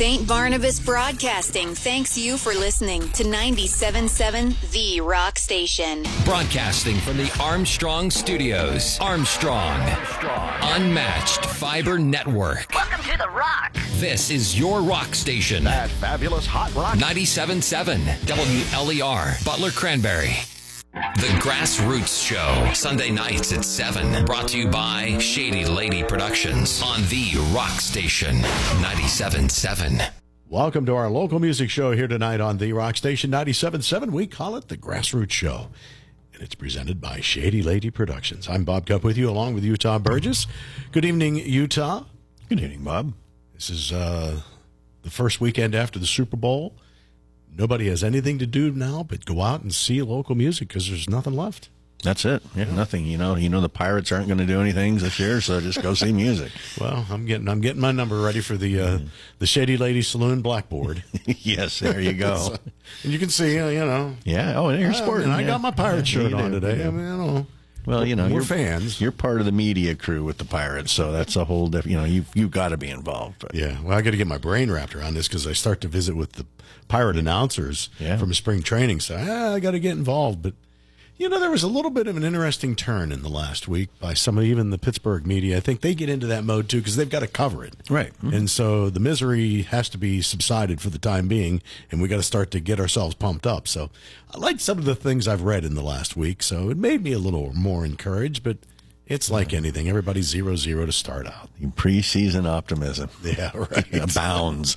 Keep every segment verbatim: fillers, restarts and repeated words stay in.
Saint Barnabas Broadcasting thanks you for listening to ninety-seven point seven The Rock Station. Broadcasting from the Armstrong Studios. Armstrong. Unmatched Fiber Network. Welcome to The Rock. This is your rock station. That fabulous hot rock. ninety-seven point seven W L E R, Butler Cranberry. The Grassroots Show, Sunday nights at seven. Brought to you by Shady Lady Productions on The Rock Station, ninety-seven point seven. Welcome to our local music show here tonight on The Rock Station, ninety-seven point seven. We call it The Grassroots Show, and it's presented by Shady Lady Productions. I'm Bob Cupp with you, along with Utah Burgess. Good evening, Utah. Good evening, Bob. This is uh, the first weekend after the Super Bowl. Nobody has anything to do now but go out and see local music because there's nothing left. That's it. Yeah, nothing. You know, you know the Pirates aren't going to do anything this year, so just go see music. Well, I'm getting I'm getting my number ready for the uh, the Shady Lady Saloon blackboard. Yes, there you go. So, and you can see, uh, you know. Yeah. Oh, and you're uh, sporting. And I yeah. got my Pirate yeah, shirt you on do. today. Yeah. I mean, I don't know. Well, you know, we're you're fans. You're part of the media crew with the Pirates, so that's a whole different. You know, you you've got to be involved. But. Yeah. Well, I got to get my brain wrapped around this because I start to visit with the Pirate announcers yeah. from spring training. So ah, I got to get involved. But you know, there was a little bit of an interesting turn in the last week by some of even the Pittsburgh media. I think they get into that mode too because they've got to cover it. Right. Mm-hmm. And so the misery has to be subsided for the time being, and we got to start to get ourselves pumped up. So I liked some of the things I've read in the last week, so it made me a little more encouraged, but it's like anything. Everybody's zero zero to start out. Preseason optimism. Yeah, right. Abounds.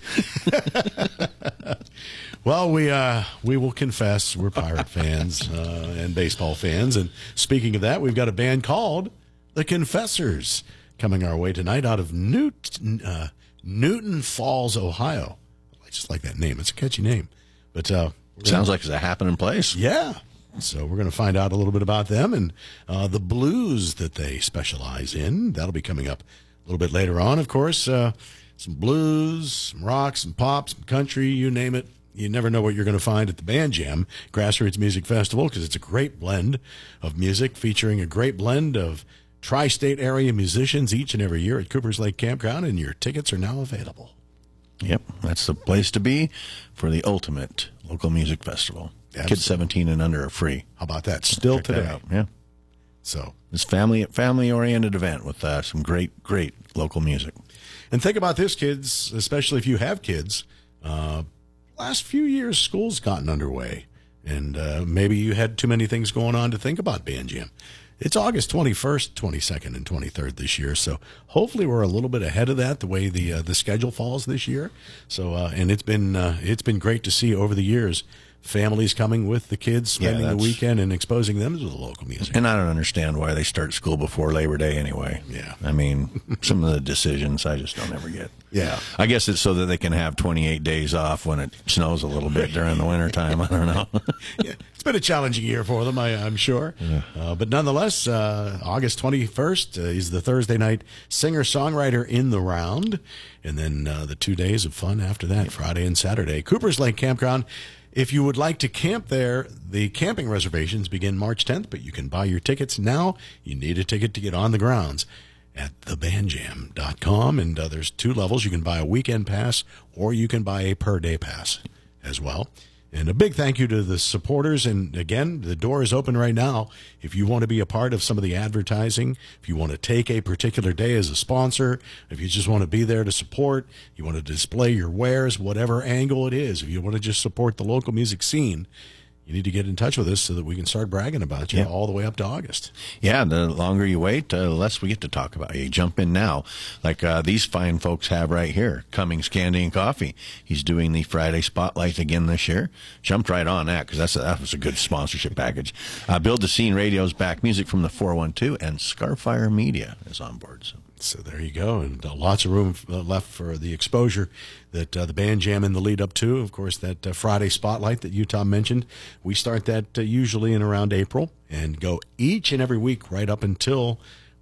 Well, we uh, we will confess we're Pirate fans uh, and baseball fans. And speaking of that, we've got a band called The Confessors coming our way tonight out of Newt, uh, Newton Falls, Ohio. I just like that name. It's a catchy name. But uh, Sounds like it's a happening place. Yeah. So we're going to find out a little bit about them and uh, the blues that they specialize in. That'll be coming up a little bit later on, of course. Uh, some blues, some rock, some pop, some country, you name it. You never know what you're going to find at the Band Jam Grassroots Music Festival because it's a great blend of music featuring a great blend of tri-state area musicians each and every year at Coopers Lake Campground, and your tickets are now available. Yep, that's the place to be for the ultimate local music festival. Absolutely. Kids seventeen and under are free. How about that? Still Check that today. out. Yeah. So It's family family oriented event with uh, some great great local music. And think about this, kids, especially if you have kids. Uh, last few years, school's gotten underway, and uh, maybe you had too many things going on to think about Band Jam. It's August twenty-first, twenty-second, and twenty-third this year, so hopefully we're a little bit ahead of that, the way the uh, the schedule falls this year. So, uh, and it's been uh, it's been great to see over the years families coming with the kids, spending Yeah, the that's- weekend and exposing them to the local music. And I don't understand why they start school before Labor Day anyway. Yeah. I mean, some of the decisions I just don't ever get. Yeah. I guess it's so that they can have twenty-eight days off when it snows a little bit during the wintertime. I don't know. Yeah, it's been a challenging year for them, I, I'm sure. Yeah. Uh, but nonetheless, uh, August twenty-first uh, is the Thursday night singer-songwriter in the round. And then uh, the two days of fun after that, Friday and Saturday. Coopers Lake Campground. If you would like to camp there, the camping reservations begin March tenth, but you can buy your tickets now. You need a ticket to get on the grounds at the band jam dot com. And uh, there's two levels. You can buy a weekend pass or you can buy a per-day pass as well. And a big thank you to the supporters. And again, the door is open right now. If you want to be a part of some of the advertising, if you want to take a particular day as a sponsor, if you just want to be there to support, you want to display your wares, whatever angle it is, if you want to just support the local music scene, you need to get in touch with us so that we can start bragging about you Yeah. all the way up to August. Yeah, the longer you wait, uh, the less we get to talk about you. Jump in now, like uh, these fine folks have right here. Cummings Candy and Coffee. He's doing the Friday Spotlight again this year. Jumped right on that because that's a, that was a good sponsorship package. Uh, Build the Scene Radio's back. Music from the four one two, and Scarfire Media is on board. So. So there you go, and uh, lots of room uh, left for the exposure that uh, the Band Jam in the lead up to. Of course, that uh, Friday Spotlight that Utah mentioned, we start that uh, usually in around April and go each and every week right up until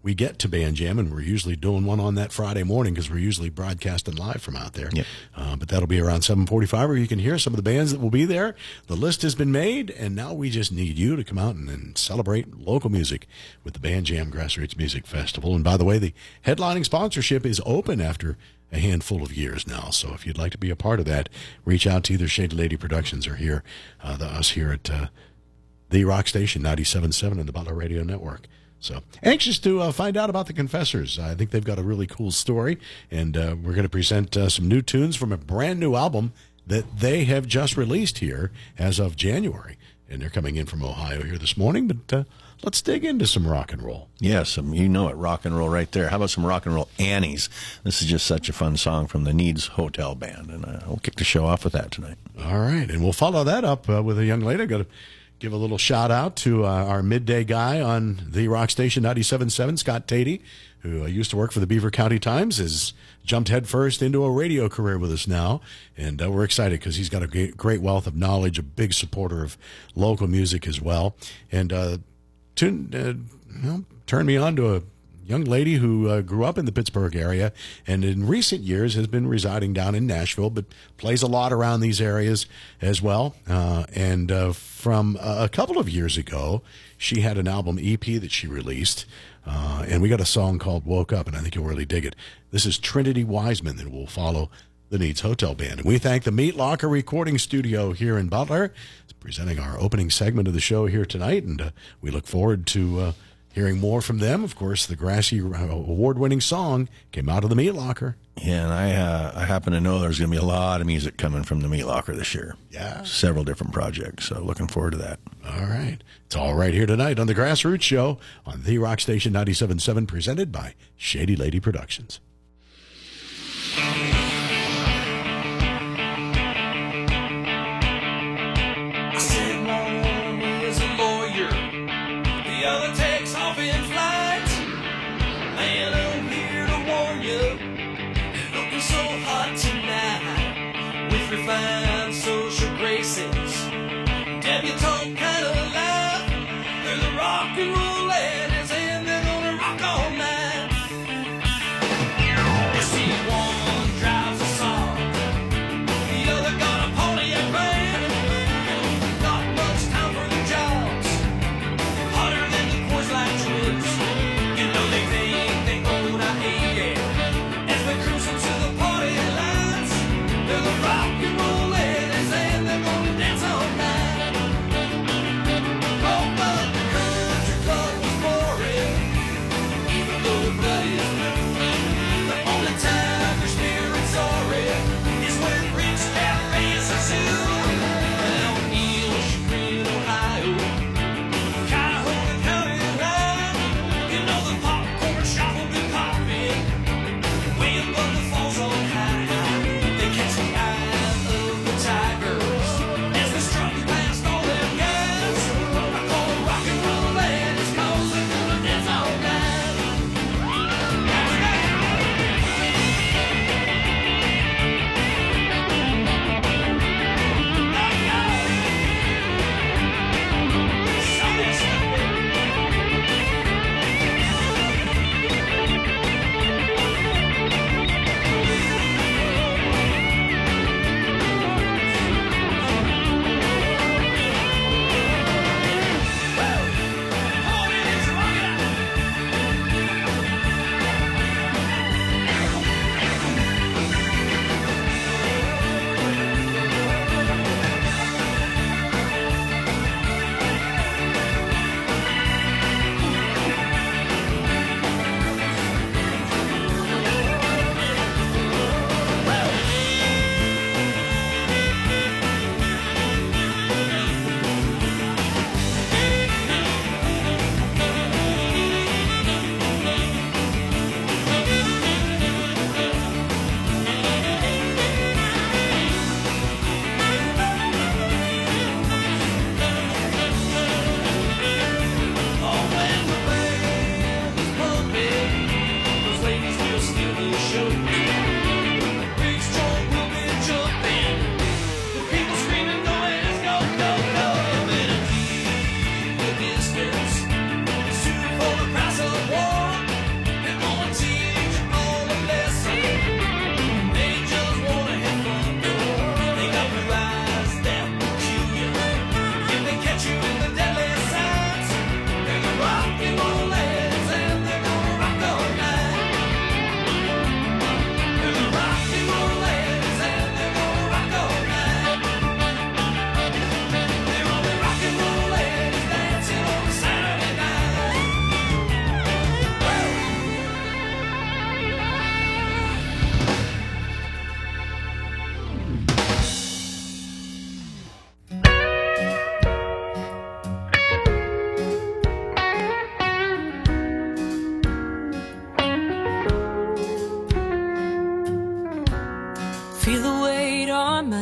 we get to Band Jam, and we're usually doing one on that Friday morning because we're usually broadcasting live from out there. Yep. Uh, but that'll be around seven forty-five, where you can hear some of the bands that will be there. The list has been made, and now we just need you to come out and, and celebrate local music with the Band Jam Grassroots Music Festival. And by the way, the headlining sponsorship is open after a handful of years now. So if you'd like to be a part of that, reach out to either Shady Lady Productions or here, uh, the, us here at uh, the Rock Station ninety-seven point seven and the Butler Radio Network. So anxious to uh, find out about the Confessors. I think they've got a really cool story, and uh, we're going to present uh, some new tunes from a brand new album that they have just released here as of January. And they're coming in from Ohio here this morning, but uh, let's dig into some rock and roll. Yes, um, you know it, rock and roll right there. How about some rock and roll Annies? This is just such a fun song from the Needs Hotel Band, and uh, we'll kick the show off with that tonight. All right, and we'll follow that up uh, with a young lady. I've got to give a little shout out to uh, our midday guy on the Rock Station ninety-seven point seven, Scott Tatey, who uh, used to work for the Beaver County Times, has jumped headfirst into a radio career with us now. And uh, we're excited because he's got a great, great wealth of knowledge, a big supporter of local music as well. And uh, tune, uh, you know, turned me on to a young lady who uh, grew up in the Pittsburgh area and in recent years has been residing down in Nashville, but plays a lot around these areas as well. Uh, and uh, from uh, a couple of years ago, she had an album E P that she released, uh, and we got a song called Woke Up, and I think you'll really dig it. This is Trinity Wiseman that will follow the Needs Hotel Band. And we thank the Meat Locker Recording Studio here in Butler. It's presenting our opening segment of the show here tonight, and uh, we look forward to uh, hearing more from them. Of course, the Grassy award-winning song came out of the Meat Locker. Yeah, and I uh, I happen to know there's going to be a lot of music coming from the Meat Locker this year. Yeah. Several different projects, so looking forward to that. All right. It's all right here tonight on the Grassroots Show on the Rock Station ninety-seven point seven, presented by Shady Lady Productions. I said one is a lawyer, the other takes off in flight. Man, I'm here to warn you, you're looking so hot tonight. With refined social graces, debutante kind of life. There's a rock and roll ladies and they're gonna rock all night.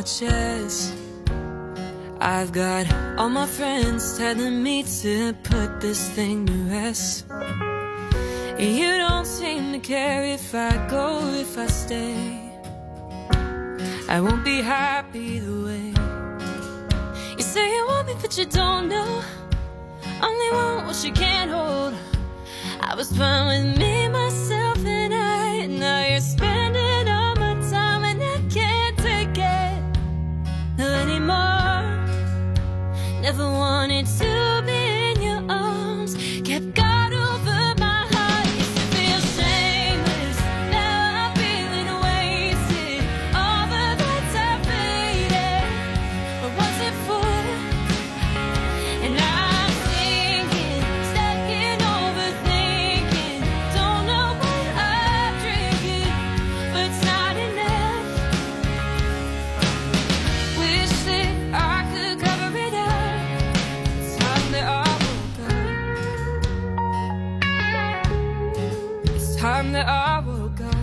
chest. I've got all my friends telling me to put this thing to rest. You don't seem to care if I go, if I stay. I won't be happy either way. You say you want me, but you don't know. Only want what you can't hold. I was fine with me, myself, and I. Now you're spending all my time, and I can't take it anymore. Never wanted to be in your arms. Kept God over my heart. Used to feel shameless. Now I'm feeling wasted. All the nights I faded. But what's it for? And I'm thinking, stuck in overthinking. Don't know what I'm drinking, but it's not enough. Wish that I could cover it up. It's time that I woke up. It's time that I woke up.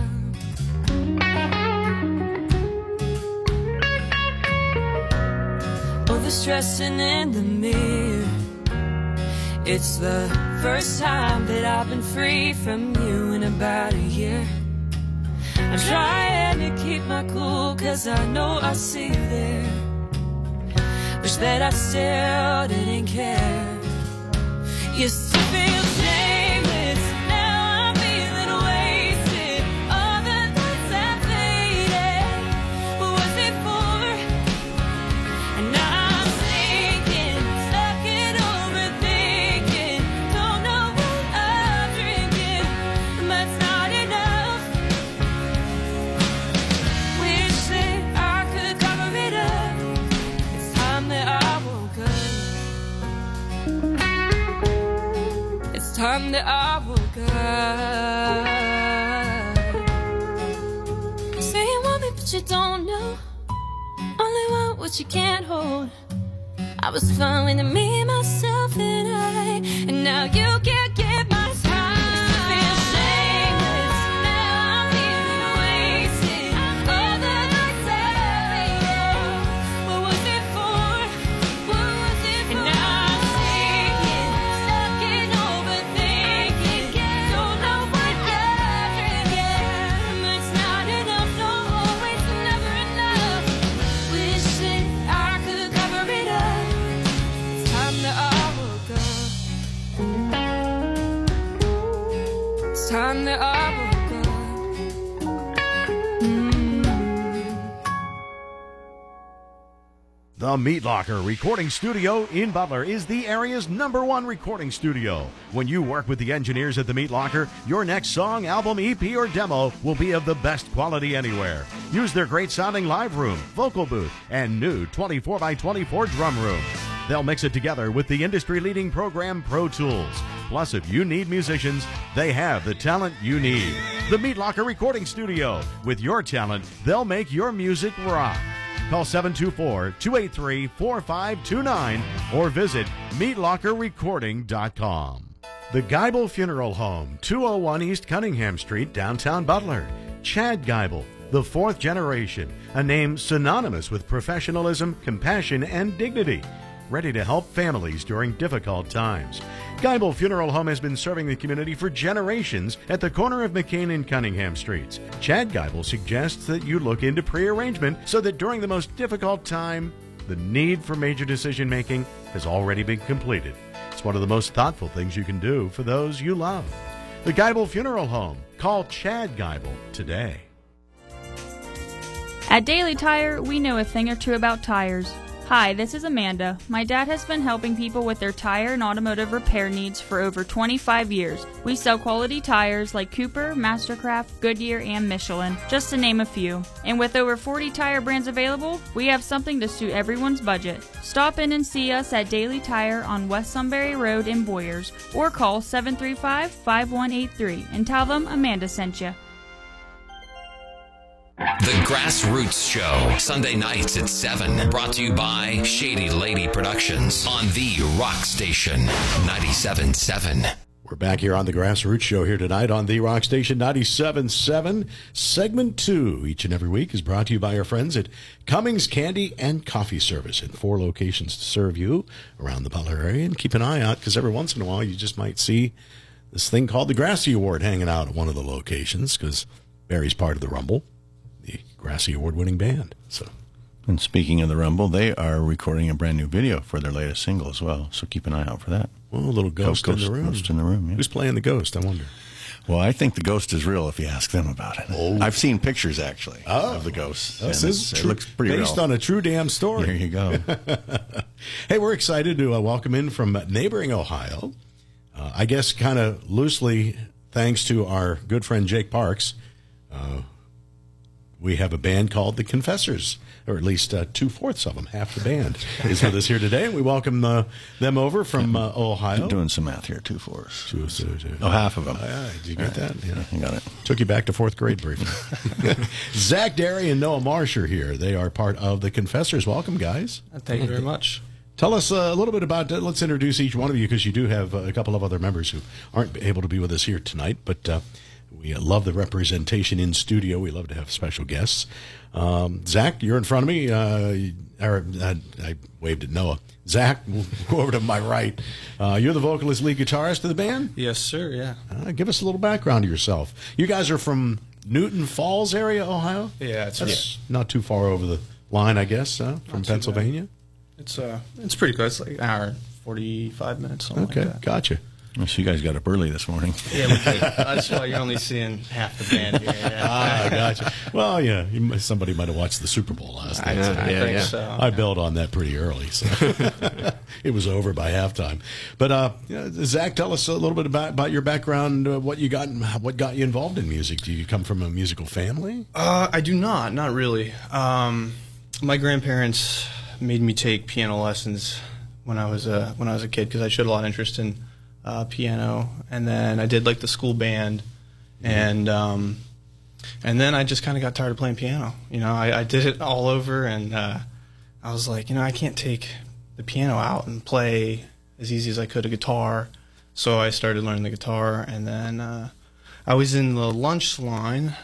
Overstressing in the mirror. It's the first time that I've been free from you in about a year. I'm trying to keep my cool, cause I know I see you there. Wish that I still didn't care. Used to feel shameless. Now I'm feeling wasted. All the nights I faded. What was it for? And now I'm thinking, stuck in overthinking. Don't know what I'm drinking, but it's not enough. Wish that I could cover it up. It's time that I woke up. It's time that I woke up. You say you want me, but you don't know. Only want what you can't hold. I was fine with me, myself, and I. And now you can't get my time. Used to feel shameless. Now I'm feeling wasted. All the nights I faded. What was it for? What was it for? And now I'm thinking, stuck in overthinking. Don't know what I'm drinking, but it's not enough. No, always never enough. Wish that I could cover it up. It's time that I woke up. It's time that I woke up. Mm. The Meat Locker Recording Studio in Butler is the area's number one recording studio. When you work with the engineers at the Meat Locker, your next song, album, E P, or demo will be of the best quality anywhere. Use their great sounding live room, vocal booth, and new twenty-four by twenty-four drum room. They'll mix it together with the industry-leading program Pro Tools. Plus, if you need musicians, they have the talent you need. The Meat Locker Recording Studio. With your talent, they'll make your music rock. Call seven two four, two eight three, four five two nine or visit meat locker recording dot com. The Geibel Funeral Home, two oh one East Cunningham Street, downtown Butler. Chad Geibel, the fourth generation, a name synonymous with professionalism, compassion, and dignity. Ready to help families during difficult times. Geibel Funeral Home has been serving the community for generations at the corner of McCain and Cunningham Streets. Chad Geibel suggests that you look into pre-arrangement so that during the most difficult time, the need for major decision making has already been completed. It's one of the most thoughtful things you can do for those you love. The Geibel Funeral Home. Call Chad Geibel today. At Daily Tire, we know a thing or two about tires. Hi, this is Amanda. My dad has been helping people with their tire and automotive repair needs for over twenty-five years. We sell quality tires like Cooper, Mastercraft, Goodyear, and Michelin, just to name a few. And with over forty tire brands available, we have something to suit everyone's budget. Stop in and see us at Daily Tire on West Sunbury Road in Boyers, or call seven three five, five one eight three and tell them Amanda sent you. The Grassroots Show, Sunday nights at seven. Brought to you by Shady Lady Productions on the Rock Station, ninety-seven point seven. We're back here on the Grassroots Show here tonight on the Rock Station ninety-seven point seven. Segment two, each and every week, is brought to you by our friends at Cummings Candy and Coffee Service in four locations to serve you around the Butler area. And keep an eye out, because every once in a while you just might see this thing called the Grassy Award hanging out at one of the locations, because Barry's part of the Rumble, the Grassy Award-winning band. So, And speaking of the Rumble, they are recording a brand new video for their latest single as well, so keep an eye out for that. well, a little ghost, Ghost- in the room. Ghost in the room, yeah. Who's playing the ghost, I wonder? Well, I think the ghost is real if you ask them about it. Oh. I've seen pictures, actually, Oh. of the ghost. This and is it's- true, it looks pretty based real. on a true damn story. There you go. Hey, we're excited to uh, welcome in from neighboring Ohio, uh, I guess kind of loosely thanks to our good friend Jake Parks. Uh, we have a band called The Confessors, or at least uh, two-fourths of them, half the band, is with us here today. And we welcome uh, them over from uh, Ohio. Doing some math here, too, for us. Two- two- two- Oh, half of them. Oh, yeah, did you get that? Yeah. I got it. Took you back to fourth grade briefly. Zach Derry and Noah Marsh are here. They are part of The Confessors. Welcome, guys. Thank you very much. Tell us uh, a little bit about, uh, let's introduce each one of you, because you do have uh, a couple of other members who aren't able to be with us here tonight, but uh, we uh, love the representation in studio. We love to have special guests. Um, Zach, you're in front of me. Uh, or, uh, I waved at Noah. Zach, we'll go over to my right. Uh, you're the vocalist, lead guitarist of the band? Yes, sir. Yeah. Uh, give us a little background of yourself. You guys are from Newton Falls area, Ohio? Yeah, it's That's not too far over the line, I guess, uh, from Not too Pennsylvania. It's uh, it's pretty close. Like an hour, and forty-five minutes, something Okay, like that. gotcha. Oh, so you guys got up early this morning. Yeah, we did. That's why you're only seeing half the band here. Yeah. Ah, gotcha. Well, yeah, you might- somebody might have watched the Super Bowl last I, night. so I yeah, think yeah. so. I bailed on that pretty early, so it was over by halftime. But uh, yeah, Zach, tell us a little bit about, about your background. Uh, what you got? What got you involved in music? Do you come from a musical family? Uh, I do not, not really. Um, my grandparents made me take piano lessons when I was a when I was a kid because I showed a lot of interest in uh, piano, and then I did like the school band, and um, and then I just kind of got tired of playing piano. You know, I, I did it all over, and uh, I was like, you know, I can't take the piano out and play as easy as I could a guitar, so I started learning the guitar, and then uh, I was in the lunch line.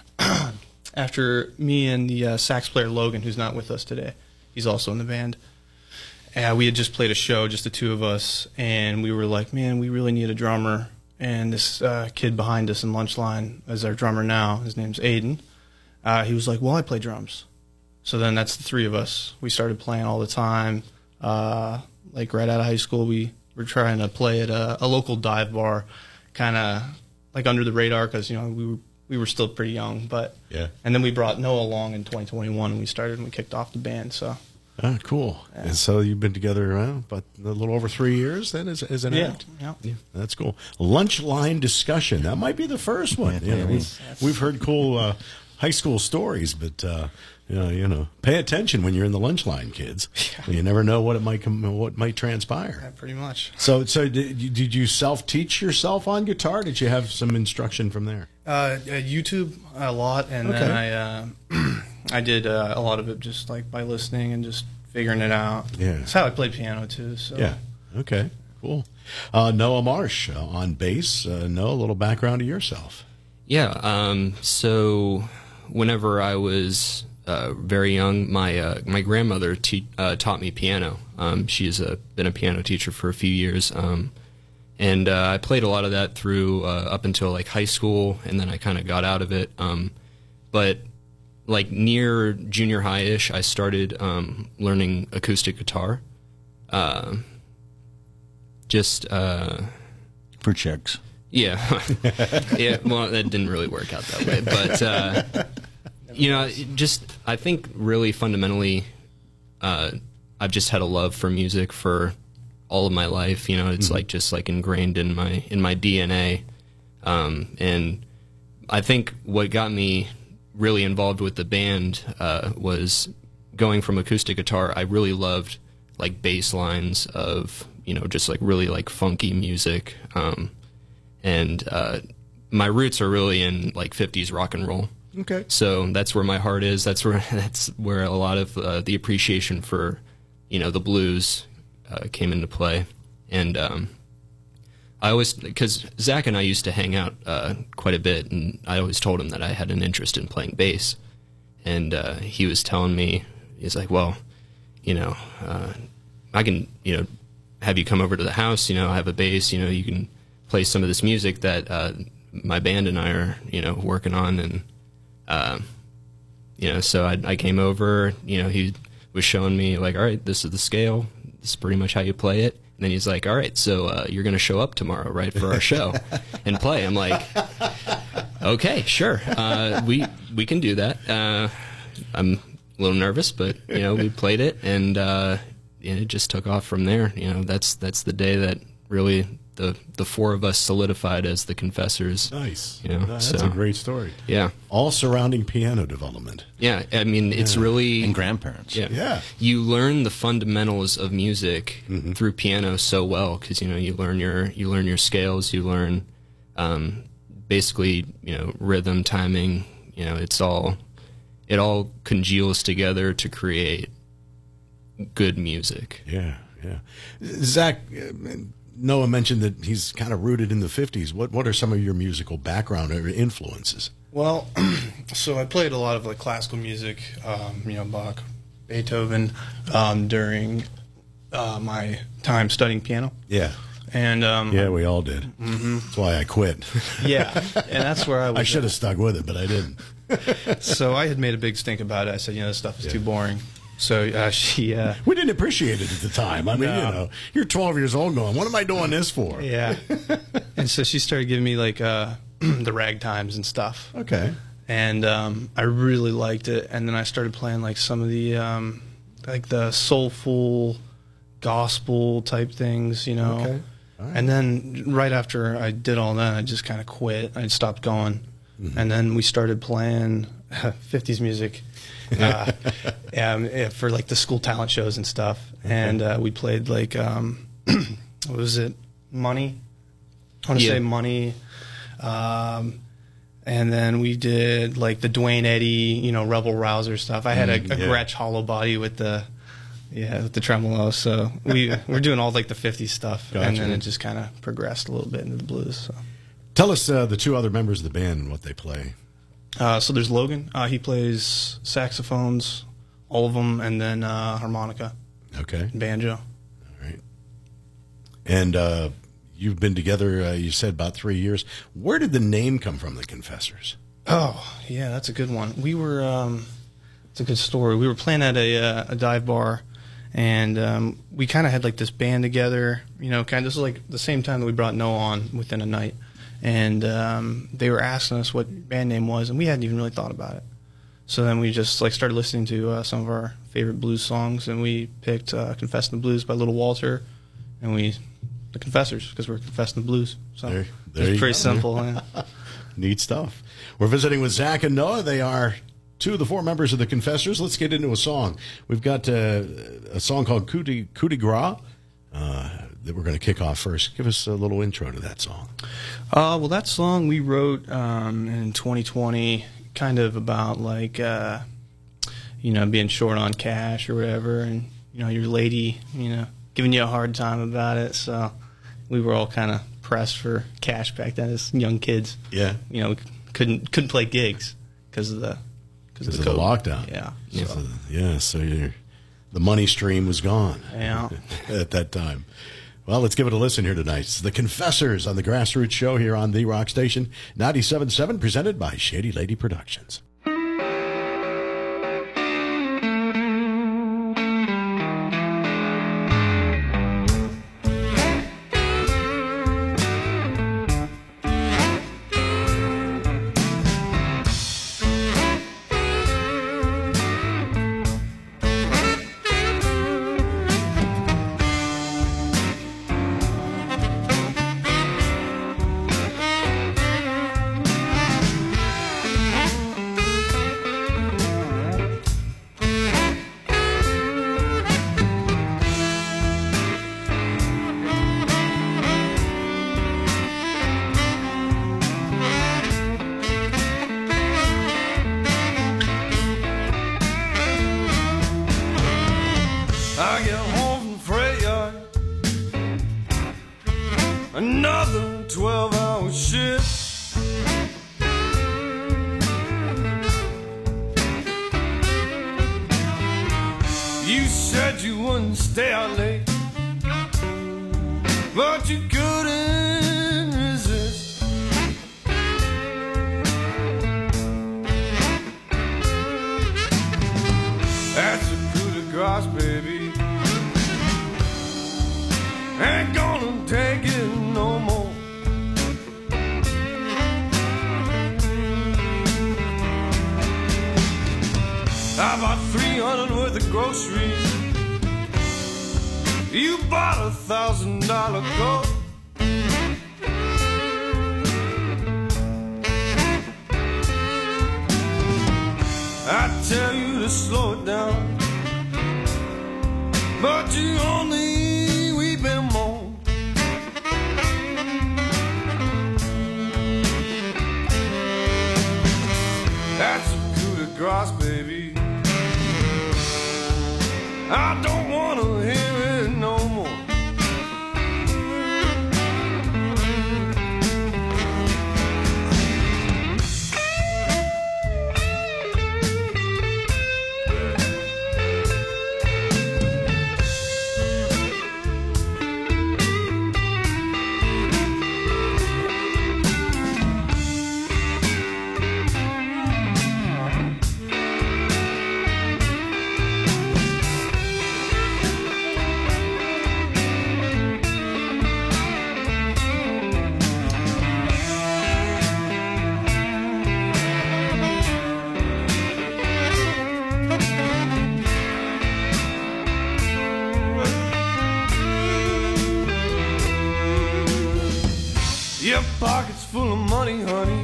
After me and the uh, sax player Logan, who's not with us today, he's also in the band. Uh, we had just played a show, just the two of us, and we were like, man, we really need a drummer. And this uh, kid behind us in lunch line is our drummer now. His name's Aiden. Uh, he was like, well, I play drums. So then that's the three of us. We started playing all the time. Uh, like right out of high school, we were trying to play at a, a local dive bar, kind of like under the radar because, you know, we were we were still pretty young, but Yeah. and then we brought Noah along in twenty twenty-one, and we started and we kicked off the band. So Ah, cool. And so you've been together uh, about a little over three years then as, as an yeah, act? yeah. That's cool. Lunch line discussion. That might be the first one. You know, we've, we've heard cool uh, high school stories, but uh, you know, you know, pay attention when you're in the lunch line, kids. You never know what it might come, what might transpire. Yeah, pretty much. So, so did you, did you self teach yourself on guitar? Did you have some instruction from there? Uh, uh, YouTube a lot, and then Okay. I uh, I did uh, a lot of it just like by listening and just figuring it out. Yeah. That's how I played piano too. So Yeah. Okay. Cool. Uh, Noah Marsh uh, on bass. Uh, Noah, a little background of yourself. Yeah. Um, so whenever I was uh, very young, my uh, my grandmother te- uh, taught me piano. Um, she's a, been a piano teacher for a few years, um, and uh, I played a lot of that through uh, up until like high school, and then I kind of got out of it. Um, but like near junior high-ish, I started um, learning acoustic guitar. Uh, just. Uh, For chicks. Yeah, yeah. Well, that didn't really work out that way, but uh, you know, it just I think really fundamentally, uh, I've just had a love for music for all of my life. You know, it's Mm-hmm. like just like ingrained in my in my D N A, um, and I think what got me really involved with the band uh, was going from acoustic guitar. I really loved like bass lines of you know just like really like funky music. Um, And uh, my roots are really in like fifties rock and roll. Okay. So that's where my heart is. That's where that's where a lot of uh, the appreciation for, you know, the blues uh, came into play. And um, I always, because Zach and I used to hang out uh, quite a bit, and I always told him that I had an interest in playing bass. And uh, he was telling me, he's like, well, you know, uh, I can, you know, have you come over to the house, you know, I have a bass, you know, you can play some of this music that uh, my band and I are, you know, working on. And, uh, you know, so I, I came over, you know, he was showing me, like, all right, this is the scale, this is pretty much how you play it. And then he's like, all right, so uh, you're going to show up tomorrow, right, for our show and play. I'm like, okay, sure. Uh, we we can do that. Uh, I'm a little nervous, but, you know, we played it, and uh, it just took off from there. You know, that's that's the day that really the the four of us solidified as the Confessors. Nice. You know, That's so, a great story. Yeah. All surrounding piano development. Yeah, I mean, it's Yeah. really... And grandparents. Yeah. Yeah. You learn the fundamentals of music Mhm. through piano so well, because, you know, you learn your you learn your scales, you learn um, basically, you know, rhythm, timing. You know, it's all it all congeals together to create good music. Yeah, yeah. Zach, uh, Noah mentioned that he's kind of rooted in the fifties. What what are some of your musical background or influences? Well, so I played a lot of like classical music, um, you know, Bach, Beethoven, um, during uh, my time studying piano. Yeah. And um, Yeah, we all did. Mhm. That's why I quit. Yeah, and that's where I was. I should have stuck with it, but I didn't. So I had made a big stink about it. I said, you know, this stuff is Yeah. too boring. So uh, she, uh, We didn't appreciate it at the time. I mean, No. you know, you're twelve years old going, what am I doing this for? yeah, and so she started giving me like uh, the ragtimes and stuff. Okay. And um, I really liked it. And then I started playing like some of the um, like the soulful gospel type things, you know. Okay. All right. And then right after I did all that, I just kind of quit. I stopped going. Mm-hmm. And then we started playing fifties music uh, um, eh, for like the school talent shows and stuff. And uh, we played like, um, what was it? Money? I want to Yeah. say Money. Um, and then we did like the Dwayne Eddy, you know, Rebel Rouser stuff. I had a, a Mm, yeah. Gretsch hollow body with the, yeah, with the tremolo. So we we're doing all like the fifties stuff, and Gotcha. then it just kind of progressed a little bit into the blues. So, Tell us uh, the two other members of the band and what they play. uh, so there's Logan. Uh, he plays saxophones, all of them, and then uh, harmonica, Okay. and banjo. All right. And uh, you've been together, uh, you said, about three years. Where did the name come from, the Confessors? Oh, yeah, that's a good one. We were, um, it's a good story. We were playing at a, uh, a dive bar, and um, we kind of had like this band together, you know, kind of, this was like the same time that we brought Noah on within a night. And um, they were asking us what band name was, and we hadn't even really thought about it. So then we just like started listening to uh, some of our favorite blues songs, and we picked uh, "Confessing the Blues" by Little Walter, and we the Confessors because we're confessing the blues. So There- there you it's pretty go. simple. Yeah. Neat stuff. We're visiting with Zach and Noah. They are two of the four members of the Confessors. Let's get into a song. We've got uh, a song called Coup de, Coup de Gras uh, that we're going to kick off first. Give us a little intro to that song. Uh, well, that song we wrote um, in twenty twenty, kind of about like, uh, you know, being short on cash or whatever, and you know, your lady, you know, giving you a hard time about it. So we were all kind of pressed for cash back then as young kids. Yeah. You know, we couldn't couldn't play gigs because of the Because of the lockdown. Yeah. So, yeah, so you're, the money stream was gone Yeah. at that time. Well, let's give it a listen here tonight. It's the Confessors on the Grassroots Show here on the Rock Station, ninety-seven point seven, presented by Shady Lady Productions. Thank another twelve-hour shift. You said you wouldn't stay out late, but you couldn't resist. That's a coup de grace, baby. Ain't gonna take it no more. I bought three hundred worth of groceries. You bought a thousand dollar coat. I tell you to slow it down, but you only weep and moan. That's a coup de grace, baby. I don't wanna hear it no more. Your pocket's full of money, honey.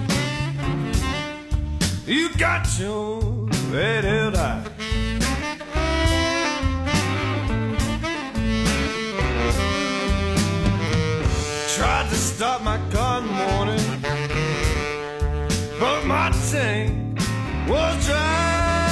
You got your head held high. Tried to start my car in the morning, but my tank was dry.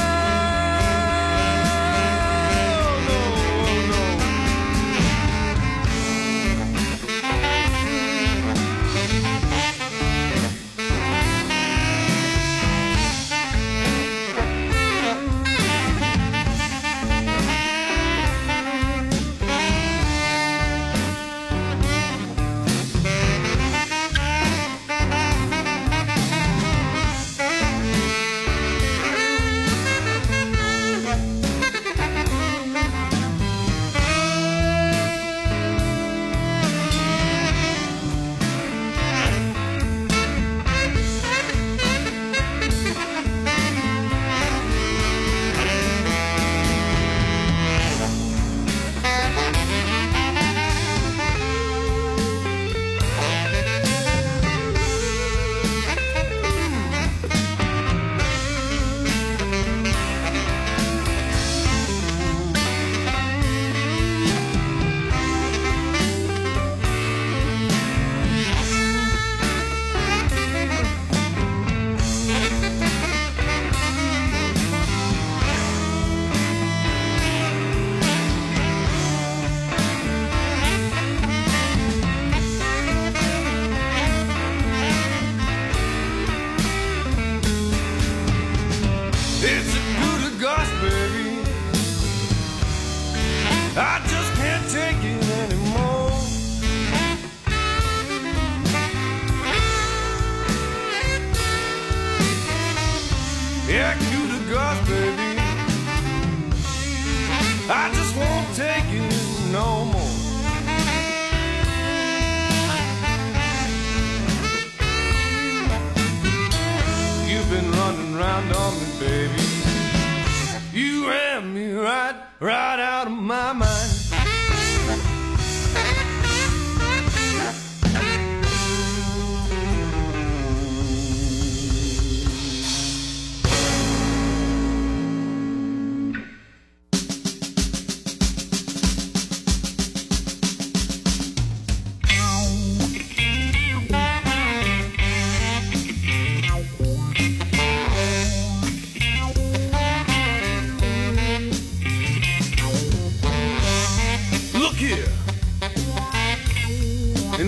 It's a coup de grace, baby. I just can't take it anymore. Yeah, coup de grace, baby. I just won't take it no more. You've been running round on me, baby. You had me right, right out of my mind.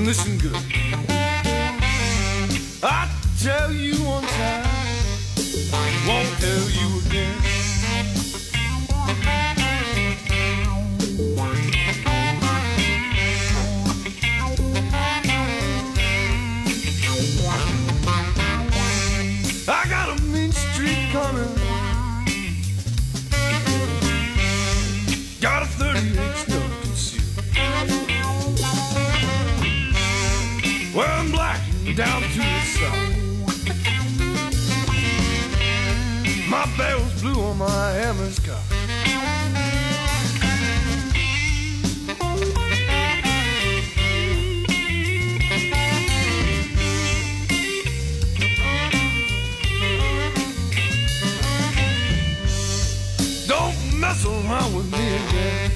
listen good. I tell you one time, won't tell you again. I got a mean streak coming, got a thirty-eight snug concealed. Well, I'm black and down to the south. My barrel's blue on my hammer's cock. Don't mess around with me again.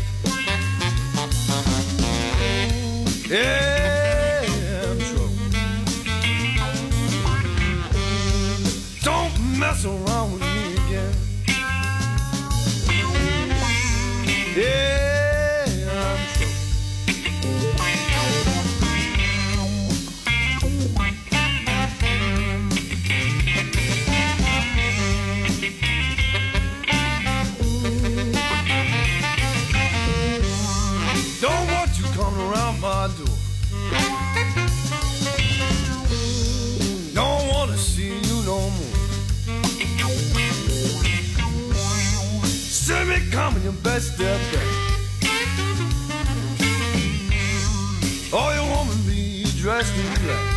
Yeah, I'm trouble. Don't mess around with me again. Yeah, I'm trouble. Don't want you coming around my door. Don't want to see you no more. See me coming, you best step back. Oh, you woman be dressed in black.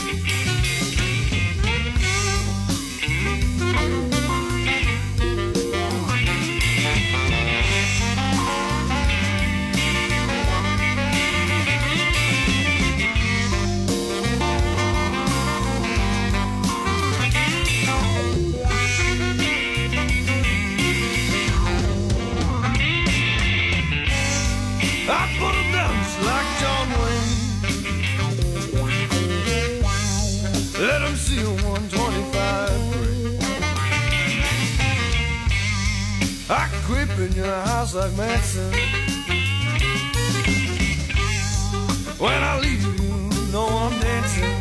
I put him down just like John Wayne. Let him see a one twenty-five break. I creep in your house like Manson. When I leave you, you know I'm dancing.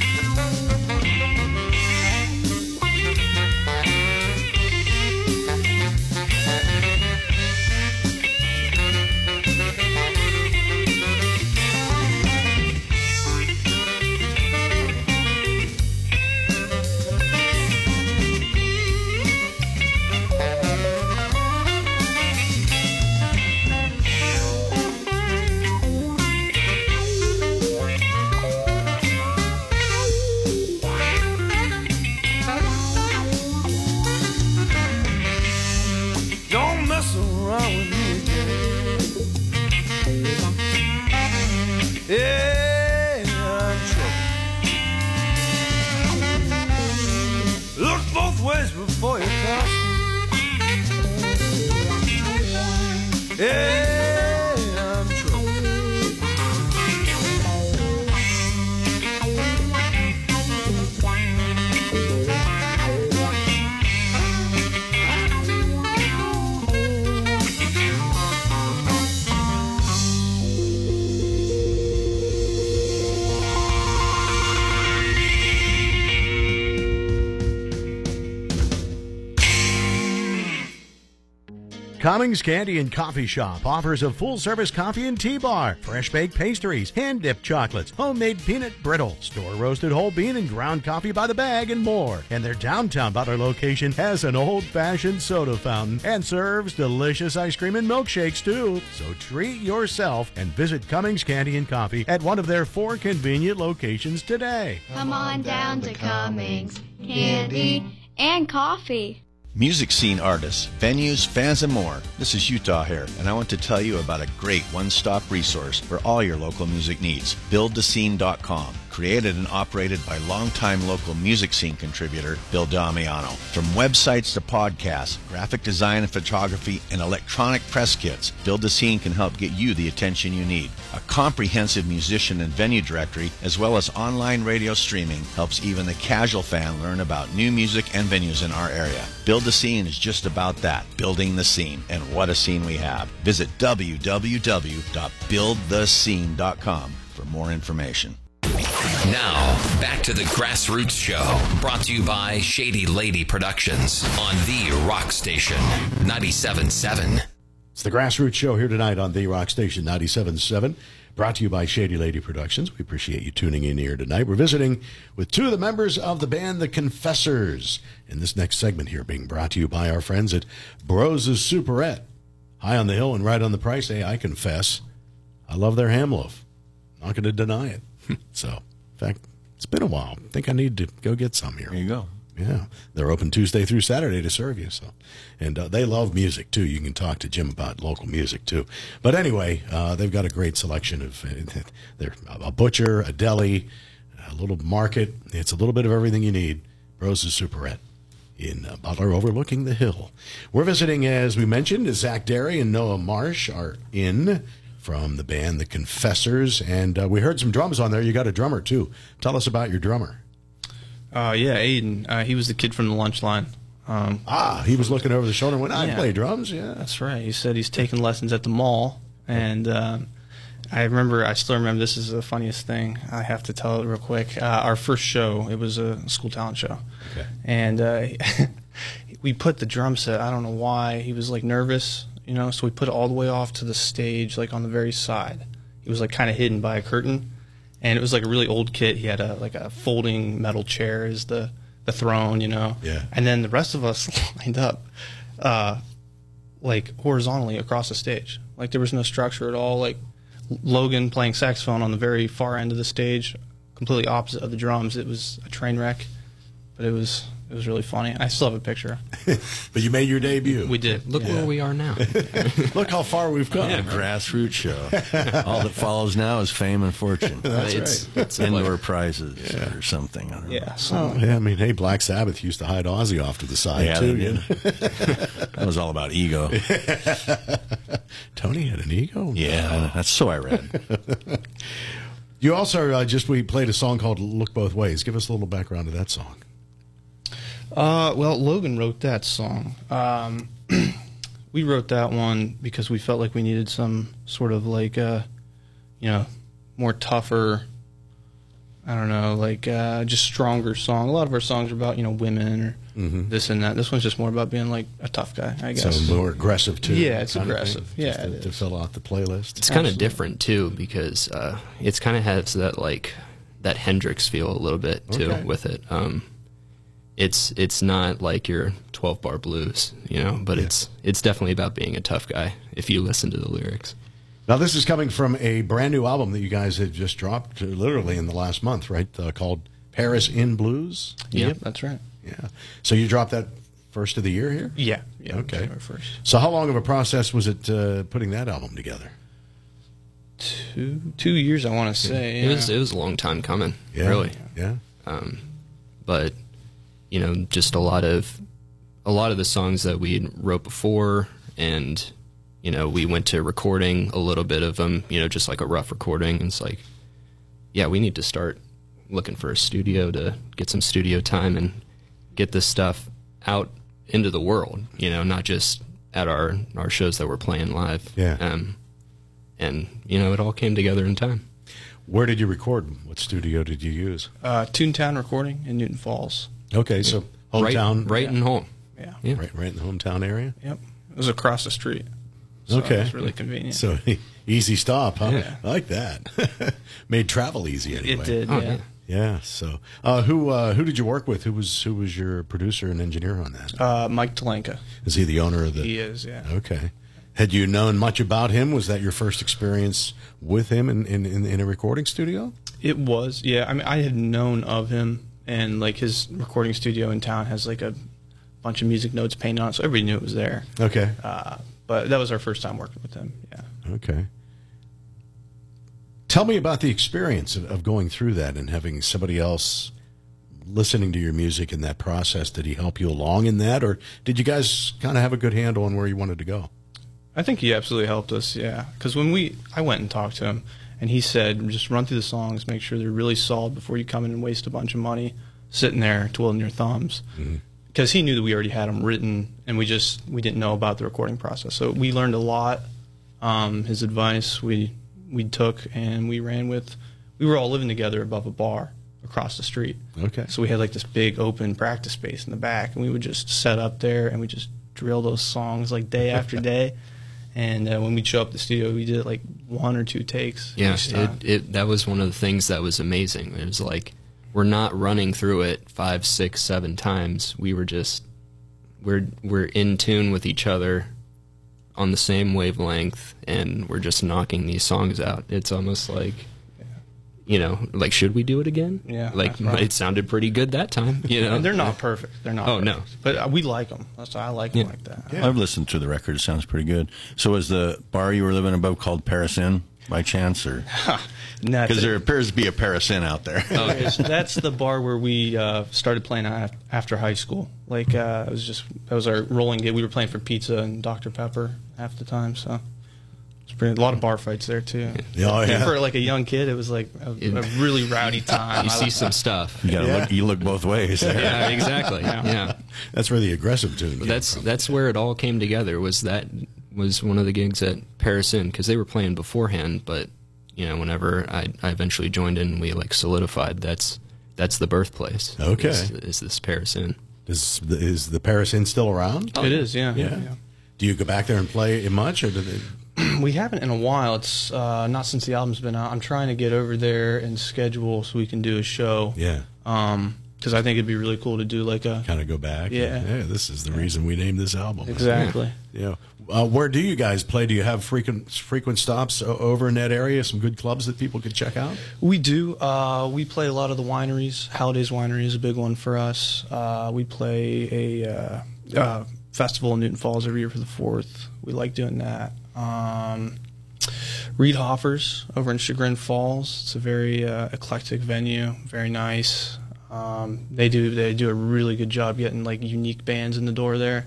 Don't mess around with me again. Yeah, I'm trouble. Look both ways before you cross me. Yeah, I'm trouble. Cummings Candy and Coffee Shop offers a full-service coffee and tea bar, fresh-baked pastries, hand-dipped chocolates, homemade peanut brittle, store-roasted whole bean and ground coffee by the bag, and more. And their downtown Butler location has an old-fashioned soda fountain and serves delicious ice cream and milkshakes, too. So treat yourself and visit Cummings Candy and Coffee at one of their four convenient locations today. Come on down to Cummings Candy and Coffee. Music scene artists, venues, fans, and more. This is Utah here, and I want to tell you about a great one-stop resource for all your local music needs. build the scene dot com. Created and operated by longtime local music scene contributor Bill Damiano. From websites to podcasts, graphic design and photography, and electronic press kits, Build the Scene can help get you the attention you need. A comprehensive musician and venue directory, as well as online radio streaming, helps even the casual fan learn about new music and venues in our area. Build the Scene is just about that, building the scene, and what a scene we have. Visit w w w dot build the scene dot com for more information. Now, back to the Grassroots Show, brought to you by Shady Lady Productions on The Rock Station, ninety-seven point seven. It's the Grassroots Show here tonight on The Rock Station, ninety-seven point seven, brought to you by Shady Lady Productions. We appreciate you tuning in here tonight. We're visiting with two of the members of the band, The Confessors, in this next segment here being brought to you by our friends at Bros' Superette. High on the hill and right on the price. Hey, I confess, I love their ham loaf. Not going to deny it. So, in fact, it's been a while. I think I need to go get some here. There you go. Yeah, they're open Tuesday through Saturday to serve you. So, and uh, they love music too. You can talk to Jim about local music too. But anyway, uh, they've got a great selection of. Uh, they're a butcher, a deli, a little market. It's a little bit of everything you need. Bros' Superette in uh, Butler, overlooking the hill. We're visiting, as we mentioned, Zach Derry and Noah Marsh are in from the band The Confessors, and uh, we heard some drums on there. You got a drummer too. Tell us about your drummer. Uh, yeah, Aiden. Uh, he was the kid from the lunch line. Um, ah, he was looking over the shoulder when I yeah, play drums. Yeah, that's right. He said he's taking lessons at the mall, and um, I remember. I still remember. This is the funniest thing. I have to tell it real quick. Uh, our first show. It was a school talent show, okay. and uh, we put the drum set. I don't know why. He was like nervous, you know. So we put it all the way off to the stage, like on the very side. He was like kind of hidden by a curtain. And it was like a really old kit. He had a like a folding metal chair as the, the throne, you know. Yeah. And then the rest of us lined up, uh, like horizontally across the stage. Like there was no structure at all. Like Logan playing saxophone on the very far end of the stage, completely opposite of the drums. It was a train wreck, but it was it was really funny. I still have a picture. But you made your debut. We did. Look yeah. where we are now. Look how far we've come. Yeah, Grassroots Show. All that follows now is fame and fortune. That's it's, right. It's Indoor like, prizes Yeah. or something. I don't Yeah. know. So, Oh, yeah, I mean, hey, Black Sabbath used to hide Ozzy off to the side, Yeah, too. they You know? That was all about ego. Tony had an ego? Yeah, that's so I read. You also uh, just, we played a song called Look Both Ways. Give us a little background of that song. Uh, well, Logan wrote that song. Um, we wrote that one because we felt like we needed some sort of like, uh, you know, more tougher, I don't know, like uh, just stronger song. A lot of our songs are about, you know, women or Mm-hmm. this and that. This one's just more about being like a tough guy, I guess. So more aggressive, too. Yeah, it's kind of aggressive. thing, Yeah, just to, it to is. fill out the playlist. It's kind of Absolutely. different too because uh, it's kind of has that like that Hendrix feel a little bit too Okay. with it. Um, it's it's not like your twelve bar blues, you know, but Yeah. it's it's definitely about being a tough guy if you listen to the lyrics. Now, this is coming from a brand new album that you guys have just dropped uh, literally in the last month, right? Uh, called Paris in Blues. Yeah. Yep, that's right. Yeah. So you dropped that first of the year here? Yeah. Yeah. Okay. January first. So how long of a process was it uh, putting that album together? Two two years, I want to say. It was yeah. it was a long time coming, Yeah. really. Yeah. Um, but you know, just a lot of a lot of the songs that we wrote before, and you know, we went to recording a little bit of them. You know, just like a rough recording. And it's like, yeah, we need to start looking for a studio to get some studio time and get this stuff out into the world. You know, not just at our our shows that we're playing live. Yeah. Um, and you know, it all came together in time. Where did you record? What studio did you use? Uh, Toontown Recording in Newton Falls. Okay, so hometown. right, right in home. Yeah. Yeah. Right, right in the hometown area? Yep. It was across the street. So Okay. It was really convenient. So easy stop, huh? Yeah. I like that. Made travel easy anyway. it did, Oh, yeah. yeah. Yeah. So, uh, who uh, who did you work with? Who was who was your producer and engineer on that? Uh, Mike Talenka. Is he the owner of the? He is, yeah. Okay. Had you known much about him? Was that your first experience with him in, in, in, in a recording studio? It was, yeah. I mean, I had known of him, and like his recording studio in town has like a bunch of music notes painted on it, so everybody knew it was there. Okay. Uh, but that was our first time working with him, yeah. Okay. Tell me about the experience of, of going through that and having somebody else listening to your music in that process. Did he help you along in that, or did you guys kind of have a good handle on where you wanted to go? I think he absolutely helped us, yeah. Because when we, I went and talked to him, and he said, just run through the songs, make sure they're really solid before you come in and waste a bunch of money sitting there twiddling your thumbs. Because he knew that we already had them written, and we just we didn't know about the recording process. So we learned a lot. Um, his advice, we we took and we ran with. We were all living together above a bar across the street. Okay. So we had like this big open practice space in the back, and we would just set up there and we just drill those songs like day after day. And uh, when we'd show up at the studio, we did like one or two takes. Yeah, each it, time. it that was one of the things that was amazing. It was like we're not running through it five, six, seven times. We were just we're we're in tune with each other on the same wavelength, and we're just knocking these songs out. It's almost like, you know, like, should we do it again? Yeah, like that's right. it sounded pretty good that time. You know, And they're not perfect. They're not. Oh, no. perfect. But uh, we like them. That's why I like them Yeah. like that. Yeah. I've listened to the record. It sounds pretty good. So is the bar you were living above called Paris Inn by chance? Or because there appears to be a Paris Inn out there. Oh, yes. That's the bar where we uh, started playing af- after high school. Like uh, it was just that was our rolling gig. We were playing for pizza and Doctor Pepper half the time. So it's pretty, a lot of bar fights there too. Oh, yeah. For like a young kid, it was like a, a really rowdy time. you I see like- some stuff. You gotta Yeah. look. You look both ways there. Yeah, exactly. Yeah. That's where the aggressive tune came That's from. that's where it all came together. Was that was one of the gigs at Paris Inn, because they were playing beforehand, but you know, whenever I, I eventually joined in, we like solidified that's that's the birthplace. Okay. is, is this Paris Inn? Is, the- is the Paris Inn still around? It is, yeah. Yeah. Do you go back there and play it much, or do they? We haven't in a while. It's uh, not since the album's been out. I'm trying to get over there and schedule so we can do a show. Yeah. Um, because I think it'd be really cool to do like a Kind of go back. Yeah. Yeah. This is the reason we named this album. exactly. Yeah. Uh, where do you guys play? Do you have frequent frequent stops o- over in that area? Some good clubs that people could check out? We do. Uh, we play a lot of the wineries. Halliday's Winery is a big one for us. Uh, we play a uh, uh, festival in Newton Falls every year for the fourth. We like doing that. Um, Reed Hoffer's over in Chagrin Falls. It's a very uh, eclectic venue. Very nice. Um, they do they do a really good job getting like unique bands in the door there.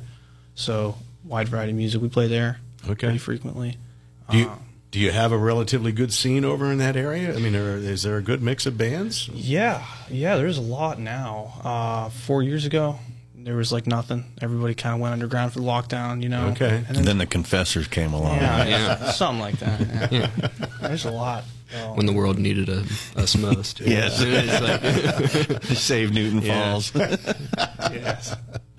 So wide variety of music. We play there Okay. pretty frequently. Do you Uh, do you have a relatively good scene over in that area? I mean, are, is there a good mix of bands? Yeah, yeah, there's a lot now. Uh, four years ago, there was like nothing. Everybody kind of went underground for the lockdown, you know. Okay. And And then, then the Confessors came along. yeah, Yeah. something like that. Yeah. There's a lot. So- When the world needed a, us most. Yes. It's like- Save Newton Falls. yes.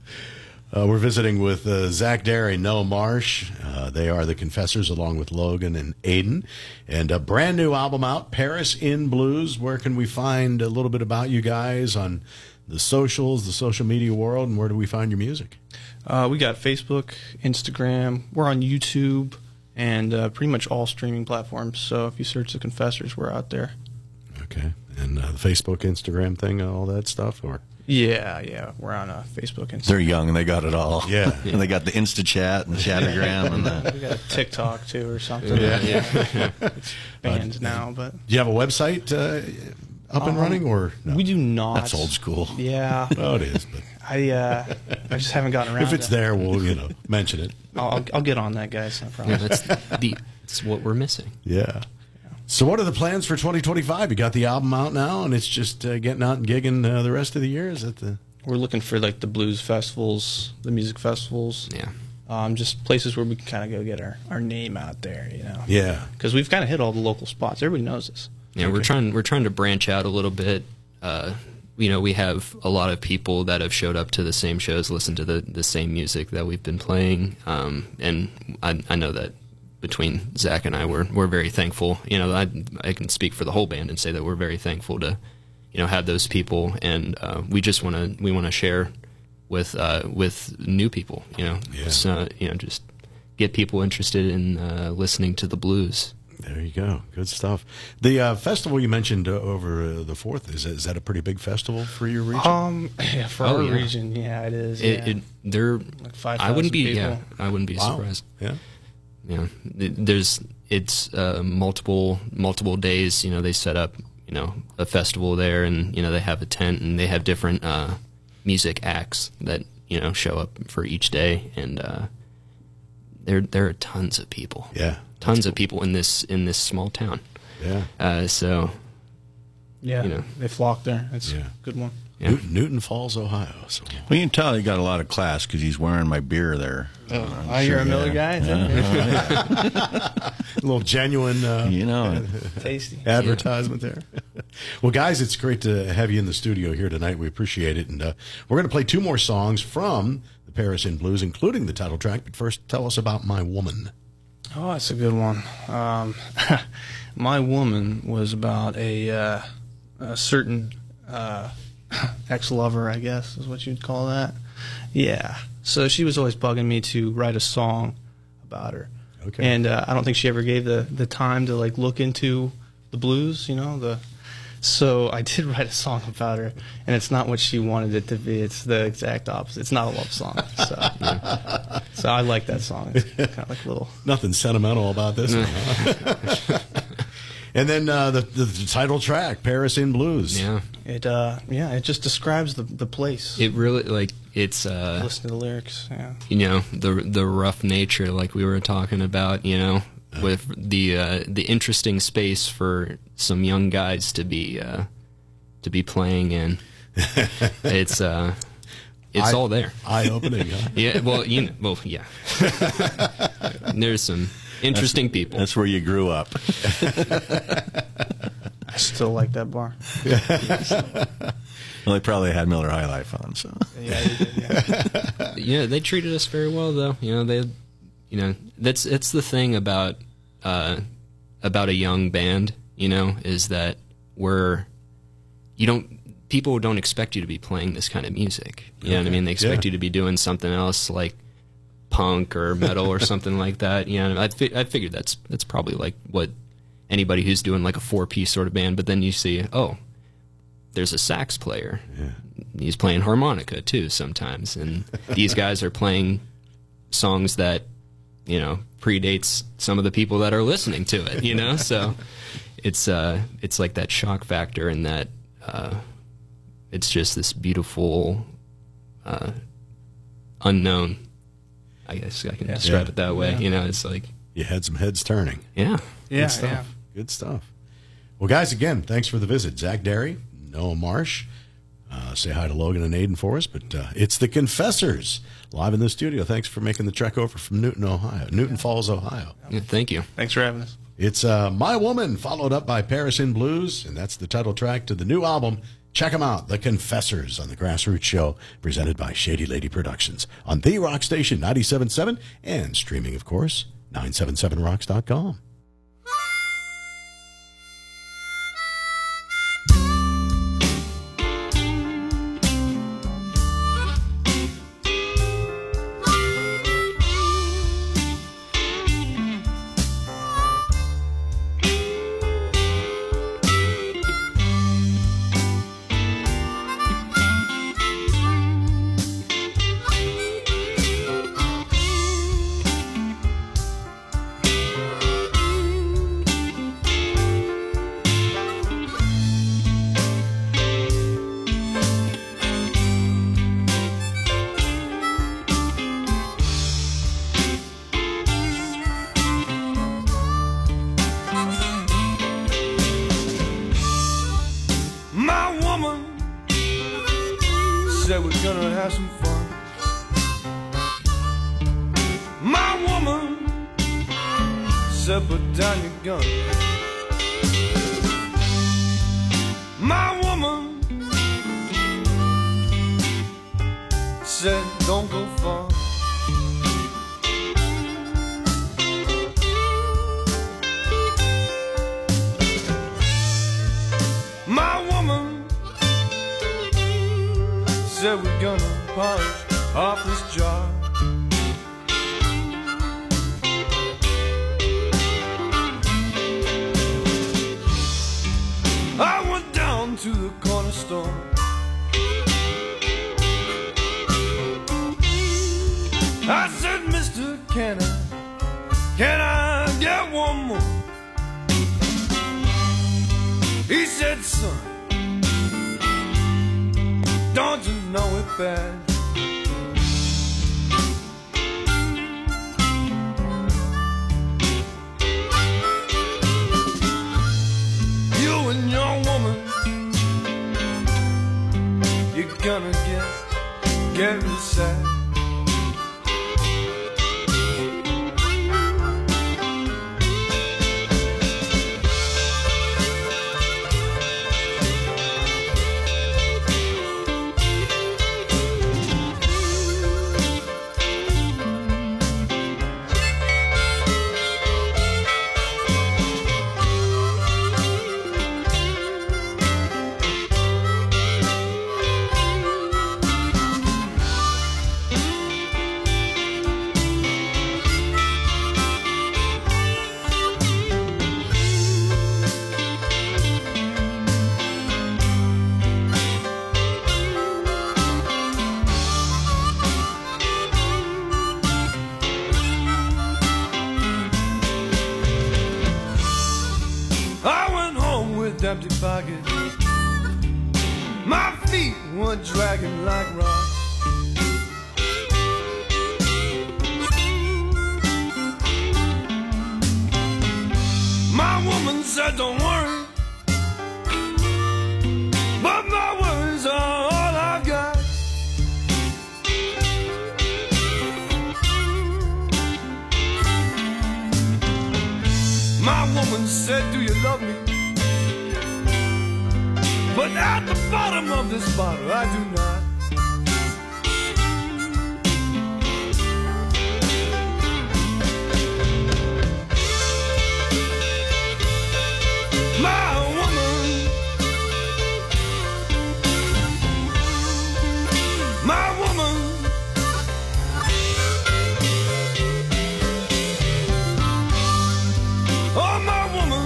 Uh, we're visiting with uh, Zach Derry, Noah Marsh. Uh, they are the Confessors, along with Logan and Aiden. And a brand new album out, Paris Inn Blues. Where can we find a little bit about you guys on the socials, the social media world, and where do we find your music? Uh, we got Facebook, Instagram. We're on YouTube and uh, pretty much all streaming platforms. So if you search the Confessors, we're out there. Okay. And uh, the Facebook, Instagram thing, all that stuff? Or Yeah, yeah, we're on uh, Facebook, Instagram. They're young and they got it all. Yeah. And they got the InstaChat and Chattergram and the. We got a TikTok too or something. yeah, yeah. Bands now, but do you have a website uh, up and Um, running? Or no? we do not. That's old school. Yeah, Oh, it is. But I uh, I just haven't gotten around. if it's to it. there, we'll, you know, mention it. I'll, I'll I'll get on that, guys. No Yeah, problem. that's the that's what we're missing. Yeah. So what are the plans for twenty twenty-five? You got the album out now, and it's just uh, getting out and gigging uh, the rest of the year? Is that the... We're looking for like the blues festivals, the music festivals, Yeah. um, just places where we can kind of go get our, our name out there, you know. Yeah. Because we've kind of hit all the local spots. Everybody knows us. Yeah, we're trying we're trying to branch out a little bit. Uh, you know, we have a lot of people that have showed up to the same shows, listen to the, the same music that we've been playing, um, and I, I know that between Zach and I, we're we're very thankful. You know, I I can speak for the whole band and say that we're very thankful to, you know, have those people, and uh, we just want to we want to share with uh, with new people. You know, Yeah. so, you know, just get people interested in uh, listening to the blues. There you go. Good stuff. The uh, festival you mentioned uh, over uh, the fourth, is, is that a pretty big festival for your region? Um, yeah, for Oh, our yeah. region, yeah, it is. It, yeah. it they're Like five I wouldn't be thousand yeah people. I wouldn't be Wow. surprised. Yeah. Yeah, Th- there's it's uh, multiple multiple days. You know, they set up you know a festival there, and you know they have a tent, and they have different uh, music acts that you know show up for each day, and uh, there there are tons of people. Yeah. Tons of people in this in this small town. Yeah. Uh, so Yeah, you know. they flock there. It's Yeah. a good one. Yeah. Newton, Newton Falls, Ohio. So Well, you can tell he got a lot of class because he's wearing my beer there. Oh, I'm oh, you're a Miller yeah. guy? Is that- Yeah. a little genuine uh, You know, Tasty. advertisement there. Well, guys, it's great to have you in the studio here tonight. We appreciate it. And uh, we're going to play two more songs from the Paris in Blues, including the title track. But first, tell us about My Woman. Oh, that's a good one. Um, My Woman was about a, uh, a certain uh, ex-lover, I guess, is what you'd call that. Yeah. So she was always bugging me to write a song about her. Okay. And uh, I don't think she ever gave the, the time to like look into the blues, you know. The so I did write a song about her, and it's not what she wanted it to be. It's the exact opposite. It's not a love song. So, yeah. So I like that song. It's kind of like a little. Nothing sentimental about this one, huh? And then uh, the, the the title track, Paris in Blues. Yeah. It uh yeah, it just describes the the place. It really like it's uh Listen to the lyrics. Yeah. you know the the rough nature like we were talking about, you know, with the uh, the interesting space for some young guys to be uh, to be playing in. It's uh it's I- all there. Eye-opening, huh? Yeah, well, you know, well, yeah. There's some interesting people. that's where you grew up. I still like that bar. Well, they probably had Miller High Life on, so. Yeah, you did, yeah. Yeah, they treated us very well, though. You know, they, you know, that's that's the thing about uh, about a young band. You know, is that we're you don't people don't expect you to be playing this kind of music. You know what I mean? They expect Yeah. you to be doing something else like punk or metal or something like that. You know, I fi- I figured that's that's probably like what anybody who's doing like a four piece sort of band. But then you see, oh, there's a sax player. He's playing harmonica too sometimes, and these guys are playing songs that, you know, predates some of the people that are listening to it, you know. So it's uh it's like that shock factor, and that uh it's just this beautiful uh unknown, I guess I can describe Yeah. it that way. Yeah. You know, it's like, You had some heads turning. yeah. Yeah, Good stuff. yeah. Good stuff. Well, guys, again, thanks for the visit. Zach Derry, Noah Marsh. Uh, say hi to Logan and Aiden for us. But uh, it's the Confessors live in the studio. Thanks for making the trek over from Newton, Ohio. Newton Falls, Ohio. Yeah, thank you. Thanks for having us. It's uh, My Woman, followed up by Paris in Blues, and that's the title track to the new album. Check them out, The Confessors, on the Grassroots Show, presented by Shady Lady Productions on the Rock Station ninety-seven point seven and streaming, of course, nine seven seven rocks dot com. My woman said we're gonna have some fun. My woman said put down your gun. My woman said don't go far. My woman said we're gonna polish off this jar. I went down to the corner store. I said, Mister, can I, can I get one more? He said, son, don't you know it bad? You and your woman gonna get, get real sad. Empty pockets, my feet were dragging like rocks. My woman said, don't worry, but my worries are all I've got. My woman said, do you love me? But at the bottom of this bottle, I do not. My woman, my woman, oh my woman,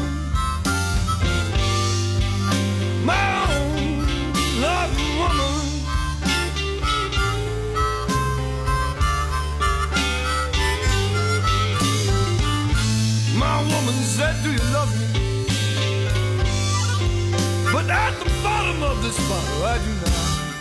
my said, do you love me? But at the bottom of this bottle, I do not.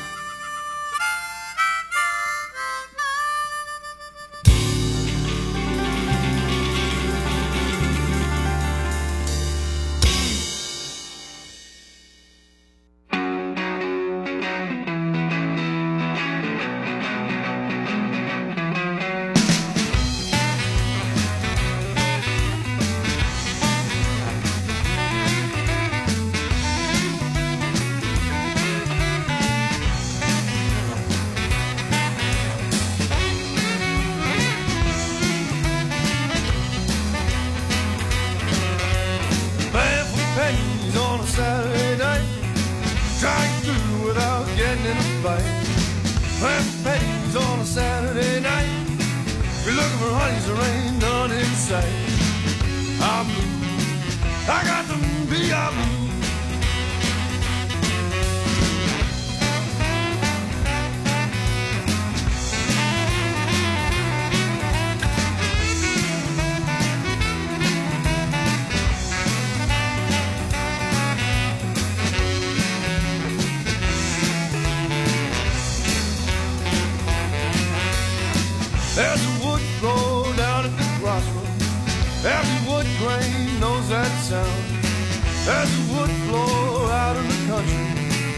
There's a wood flow down at the crossroads. Every wood grain knows that sound. There's a wood flow out in the country.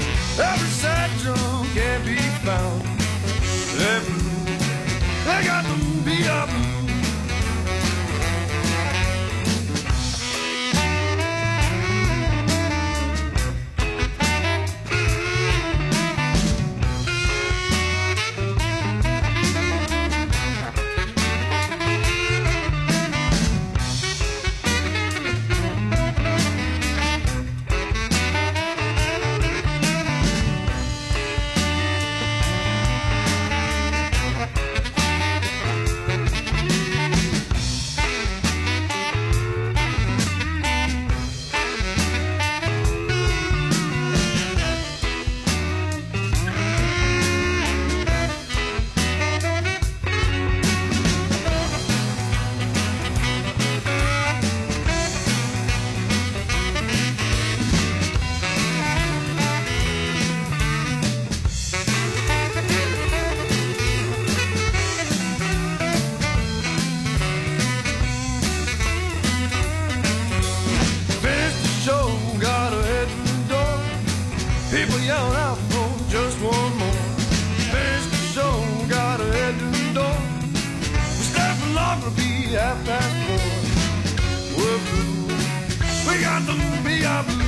Every sad drum can be found. They're blue. They got them beat up. People yelling out for just one more. half past four. We're blue. We got to be our blue.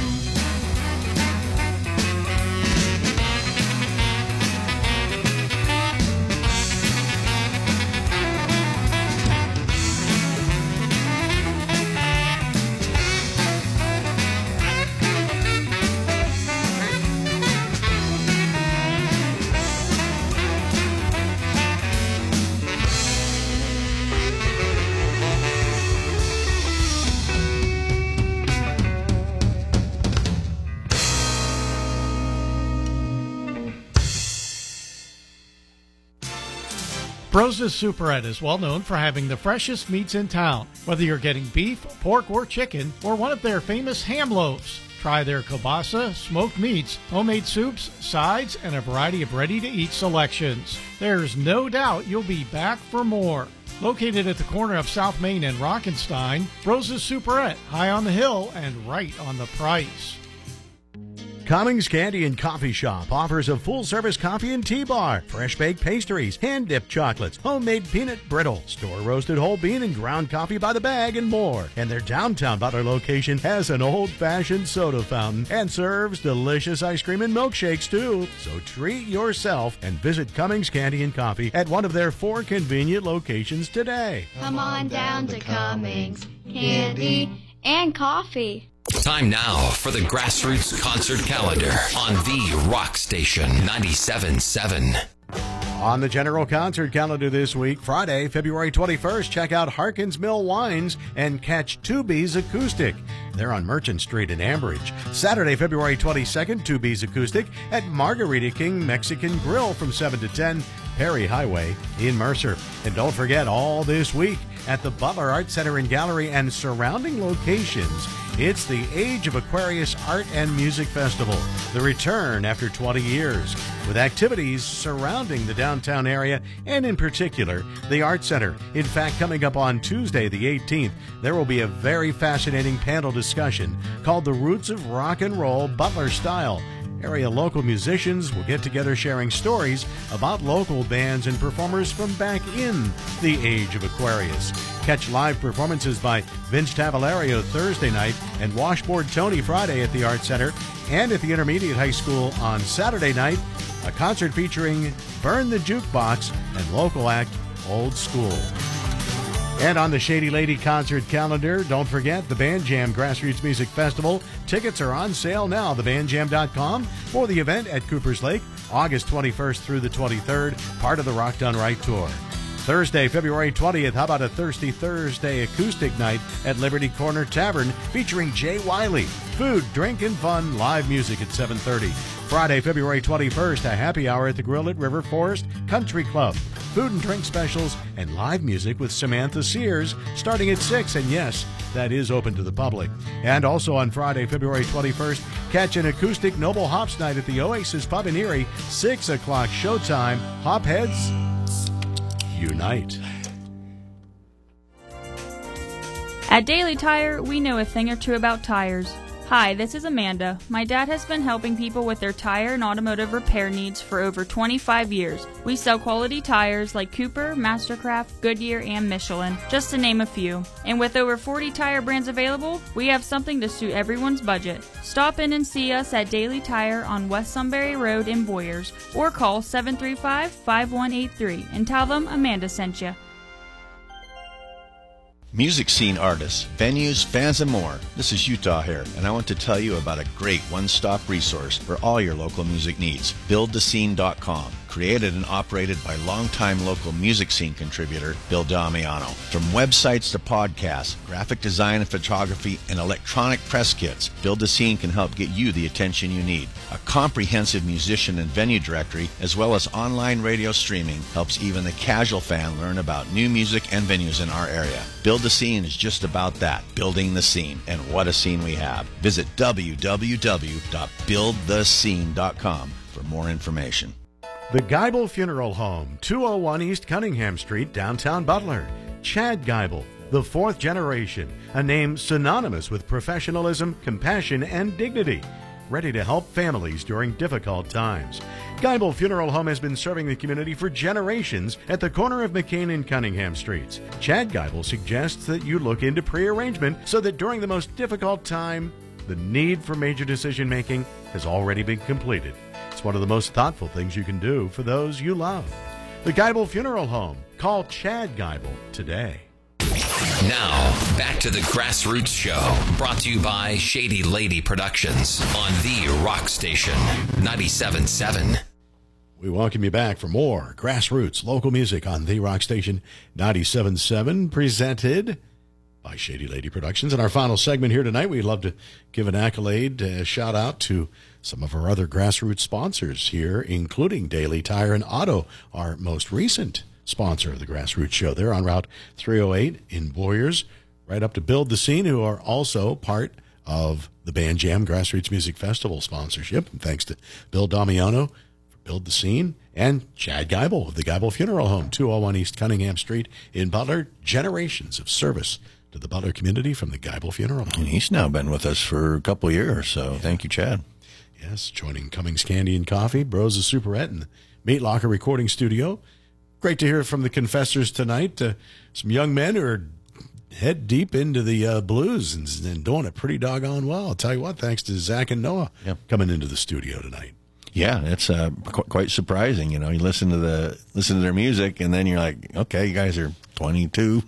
Brose's Superette is well known for having the freshest meats in town. Whether you're getting beef, pork, or chicken, or one of their famous ham loaves, try their kielbasa, smoked meats, homemade soups, sides, and a variety of ready-to-eat selections. There's no doubt you'll be back for more. Located at the corner of South Main and Rockenstein, Brose's Superette, high on the hill and right on the price. Cummings Candy and Coffee Shop offers a full-service coffee and tea bar, fresh-baked pastries, hand-dipped chocolates, homemade peanut brittle, store-roasted whole bean and ground coffee by the bag, and more. And their downtown Butler location has an old-fashioned soda fountain and serves delicious ice cream and milkshakes, too. So treat yourself and visit Cummings Candy and Coffee at one of their four convenient locations today. Come on down to Cummings Candy and Coffee. Time now for the Grassroots Concert Calendar on the Rock Station ninety-seven point seven. On the general concert calendar this week, Friday, February twenty-first, check out Harkins Mill Wines and catch two B's Acoustic. They're on Merchant Street in Ambridge. Saturday, February twenty-second, two B's Acoustic at Margarita King Mexican Grill from seven to ten, Perry Highway in Mercer. And don't forget, all this week at the Butler Art Center and Gallery and surrounding locations, it's the Age of Aquarius Art and Music Festival, the return after twenty years, with activities surrounding the downtown area and in particular the Art Center. In fact, coming up on Tuesday the eighteenth, there will be a very fascinating panel discussion called The Roots of Rock and Roll Butler Style. Area local musicians will get together sharing stories about local bands and performers from back in the Age of Aquarius. Catch live performances by Vince Tavolario Thursday night and Washboard Tony Friday at the Art Center, and at the Intermediate High School on Saturday night, a concert featuring Burn the Jukebox and local act Old School. And on the Shady Lady concert calendar, don't forget the Band Jam Grassroots Music Festival. Tickets are on sale now, the band jam dot com, for the event at Coopers Lake, August twenty-first through the twenty-third, part of the Rock Done Right Tour. Thursday, February twentieth, how about a Thirsty Thursday acoustic night at Liberty Corner Tavern featuring Jay Wiley. Food, drink, and fun, live music at seven thirty. Friday, February twenty-first, a happy hour at the Grill at River Forest Country Club. Food and drink specials and live music with Samantha Sears starting at six, and yes, that is open to the public. And also on Friday, February twenty-first, catch an acoustic Noble Hops night at the Oasis Pub in Erie, six o'clock showtime. Hopheads, unite. At Daily Tire, we know a thing or two about tires. Hi, this is Amanda. My dad has been helping people with their tire and automotive repair needs for over twenty-five years. We sell quality tires like Cooper, Mastercraft, Goodyear, and Michelin, just to name a few. And with over forty tire brands available, we have something to suit everyone's budget. Stop in and see us at Daily Tire on West Sunbury Road in Boyers, or call seven three five, five one eight three and tell them Amanda sent you. Music scene artists, venues, fans, and more. This is Utah here, and I want to tell you about a great one-stop resource for all your local music needs. build the scene dot com. Created and operated by longtime local music scene contributor Bill Damiano. From websites to podcasts, graphic design and photography, and electronic press kits, Build the Scene can help get you the attention you need. A comprehensive musician and venue directory, as well as online radio streaming, helps even the casual fan learn about new music and venues in our area. Build the Scene is just about that, building the scene, and what a scene we have. Visit w w w dot build the scene dot com for more information. The Geibel Funeral Home, two oh one East Cunningham Street, downtown Butler. Chad Geibel, the fourth generation, a name synonymous with professionalism, compassion, and dignity. Ready to help families during difficult times. Geibel Funeral Home has been serving the community for generations at the corner of McCain and Cunningham Streets. Chad Geibel suggests that you look into pre-arrangement so that during the most difficult time, the need for major decision-making has already been completed. It's one of the most thoughtful things you can do for those you love. The Geibel Funeral Home. Call Chad Geibel today. Now, back to the Grassroots Show, brought to you by Shady Lady Productions on the Rock Station, ninety-seven point seven. We welcome you back for more Grassroots local music on the Rock Station, ninety-seven point seven, presented by Shady Lady Productions. In our final segment here tonight, we'd love to give an accolade, a shout out to some of our other Grassroots sponsors here, including Daily Tire and Auto, our most recent sponsor of the Grassroots Show. They're on Route three oh eight in Boyers, right up to Build the Scene, who are also part of the Band Jam Grassroots Music Festival sponsorship. And thanks to Bill Damiano for Build the Scene, and Chad Geibel of the Geibel Funeral Home, two oh one East Cunningham Street in Butler. Generations of service to the Butler community from the Geibel Funeral Home. And he's now been with us for a couple of years, so thank you, Chad. Yes, joining Cummings Candy and Coffee, Bros of Superette, in the Meat Locker Recording Studio. Great to hear from the Confessors tonight. Uh, some young men who are head deep into the uh, blues and, and doing it pretty doggone well. I'll tell you what, thanks to Zach and Noah yep. coming into the studio tonight. Yeah, it's uh, qu- quite surprising. You know, you listen to the listen to their music, and then you're like, okay, you guys are twenty-two.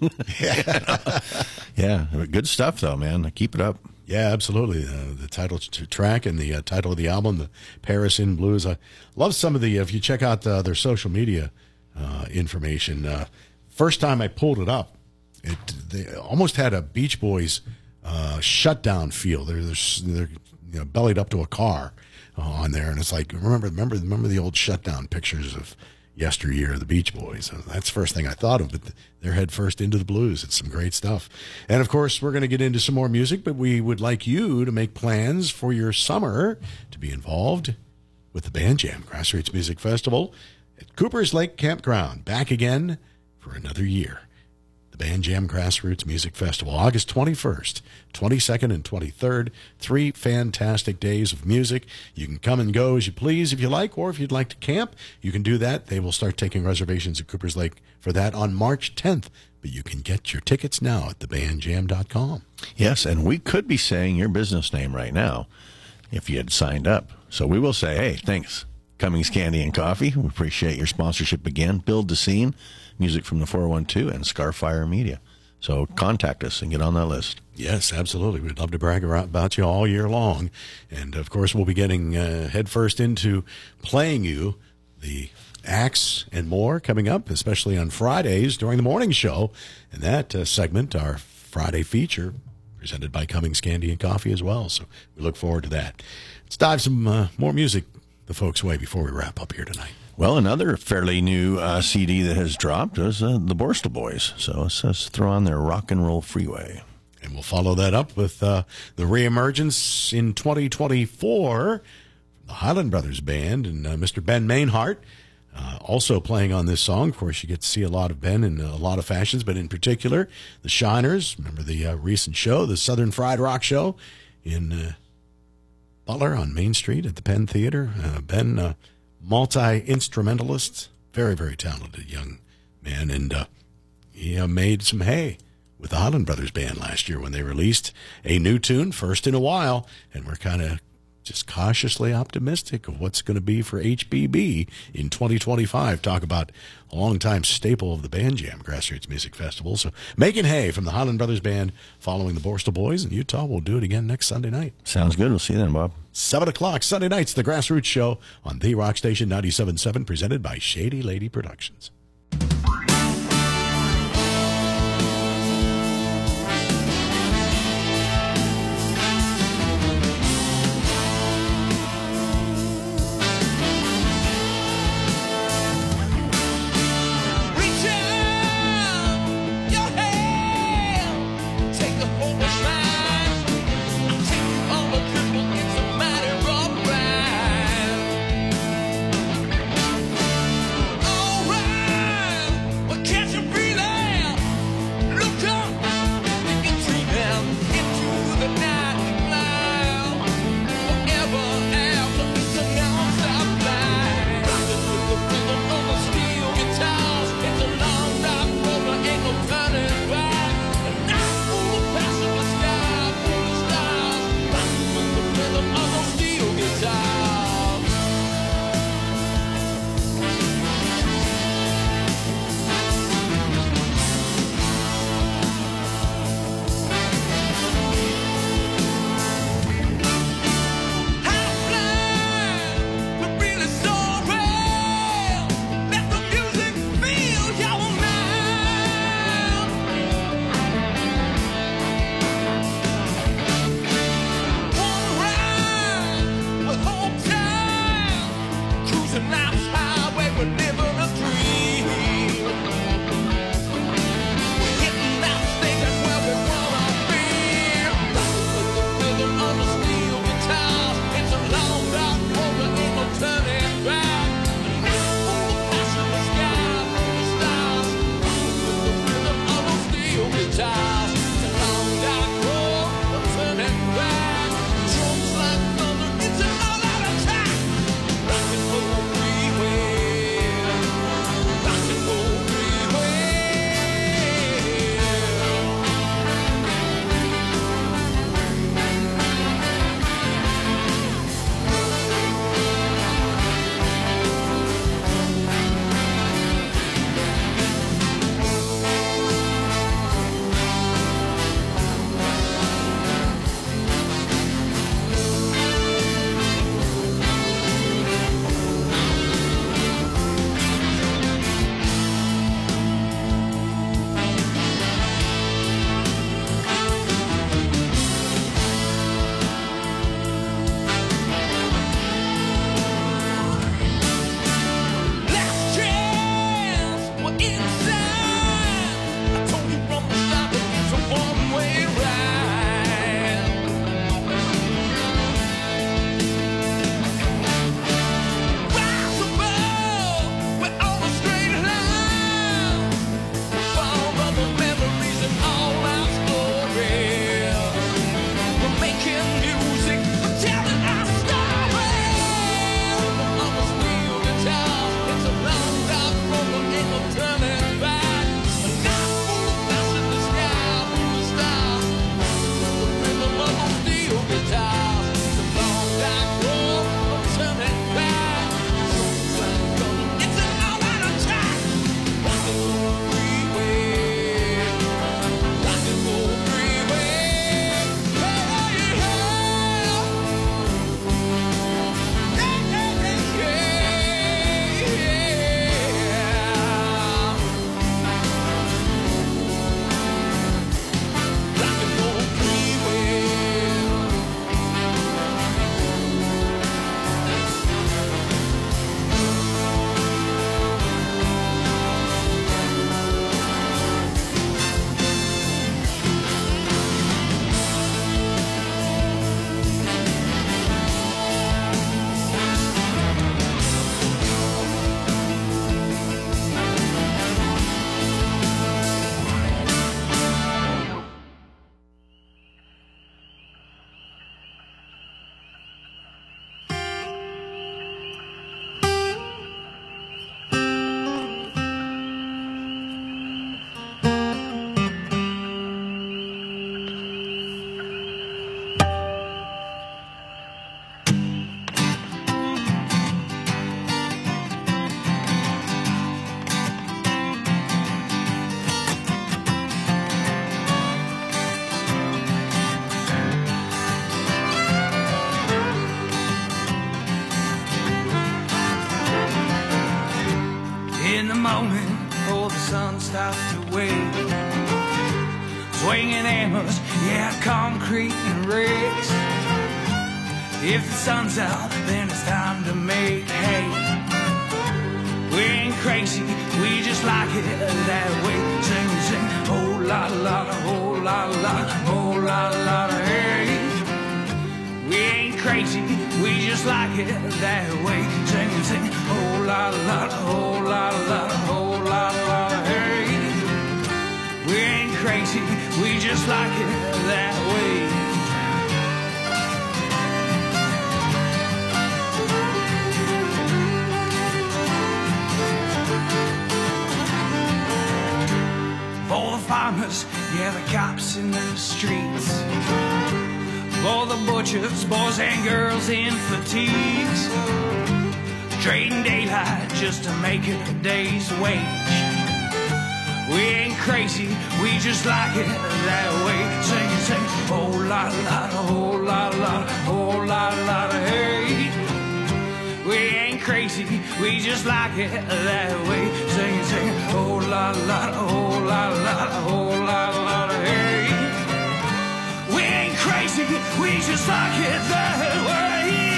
yeah, yeah, good stuff though, man. Keep it up. Yeah, absolutely. Uh, the title t- track and the uh, title of the album, the Paris in Blues. I love some of the. If you check out uh, their social media uh, information, uh, first time I pulled it up, it they almost had a Beach Boys uh, shutdown feel. They're they're, they're you know, bellied up to a car uh, on there, and it's like remember remember remember the old shutdown pictures of yesteryear, the Beach Boys. That's the first thing I thought of, but they're head first into the blues. It's some great stuff. And of course, we're going to get into some more music, but we would like you to make plans for your summer to be involved with the Band Jam Grassroots Music Festival at Cooper's Lake Campground. Back again for another year. The Band Jam Grassroots Music Festival, August twenty-first, twenty-second, and twenty-third. Three fantastic days of music. You can come and go as you please if you like, or if you'd like to camp, you can do that. They will start taking reservations at Cooper's Lake for that on March tenth. But you can get your tickets now at the band jam dot com. Yes, and we could be saying your business name right now if you had signed up. So we will say, hey, thanks, Cummings Candy and Coffee. We appreciate your sponsorship again. Build the Scene, music from the four one two, and Scarfire Media. So contact us and get on that list. Yes, absolutely. We'd love to brag about you all year long. And, of course, we'll be getting uh, headfirst into playing you the acts and more coming up, especially on Fridays during the morning show. And that uh, segment, our Friday feature, presented by Cummings Candy and Coffee as well. So we look forward to that. Let's dive some uh, more music the folks' way before we wrap up here tonight. Well, another fairly new uh, C D that has dropped is uh, the Borstal Boys. So let's, let's throw on their Rock and Roll Freeway. And we'll follow that up with uh, the reemergence in twenty twenty-four, the Highland Brothers Band and uh, Mister Ben Mainhart uh, also playing on this song. Of course, you get to see a lot of Ben in a lot of fashions, but in particular, the Shiners. Remember the uh, recent show, the Southern Fried Rock Show in uh, Butler on Main Street at the Penn Theater. Uh, Ben, uh, multi-instrumentalist, very, very talented young man, and uh, he uh, made some hay with the Highland Brothers Band last year when they released a new tune, first in a while, and we're kind of just cautiously optimistic of what's going to be for H B B in twenty twenty-five. Talk about a long-time staple of the Band Jam Grassroots Music Festival. So making hay from the Highland Brothers Band following the Borstal Boys in Utah. We'll do it again next Sunday night. Sounds good. We'll see you then, Bob. seven o'clock Sunday nights, the Grassroots Show on the Rock Station ninety-seven point seven, presented by Shady Lady Productions. Alright. morning before the sun starts to wake. Swinging hammers, yeah, concrete and bricks. If the sun's out, then it's time to make hay. We ain't crazy, we just like it that way. Sing, sing, oh la la la, oh la la, oh la la la, hey. We ain't crazy, we just like it that way. Sing, sing, oh la la la, oh la la la, oh la la la, hey. We ain't crazy, we just like it that way. For the farmers, yeah, the cops in the streets. For the butchers, boys and girls in fatigues. Trading daylight just to make it a day's wage. We ain't crazy, we just like it that way. Sing, sing, oh la la, oh la la, oh la la, hey. We ain't crazy, we just like it that way. Sing, sing, oh la la, oh la la, oh la la, hey. We ain't crazy, we just like it that way.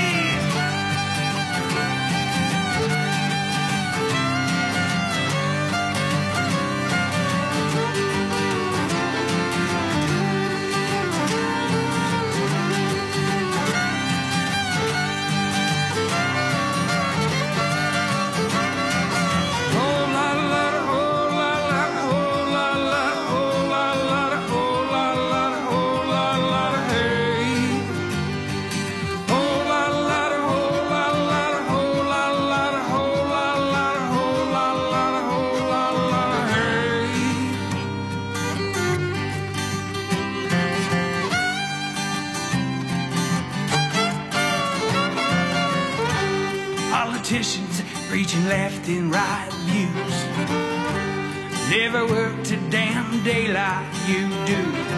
Politicians preaching left and right views. Never worked a damn day like you do.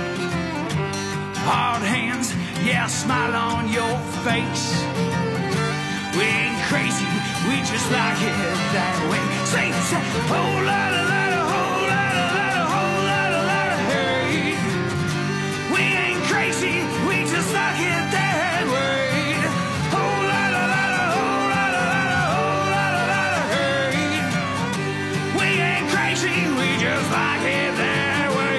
Hard hands, yeah, smile on your face. We ain't crazy, we just like it that way. Say, say, oh la la la la, oh la la la la, oh la la la la, hey. We ain't crazy, we just like it that way. Just like it that way.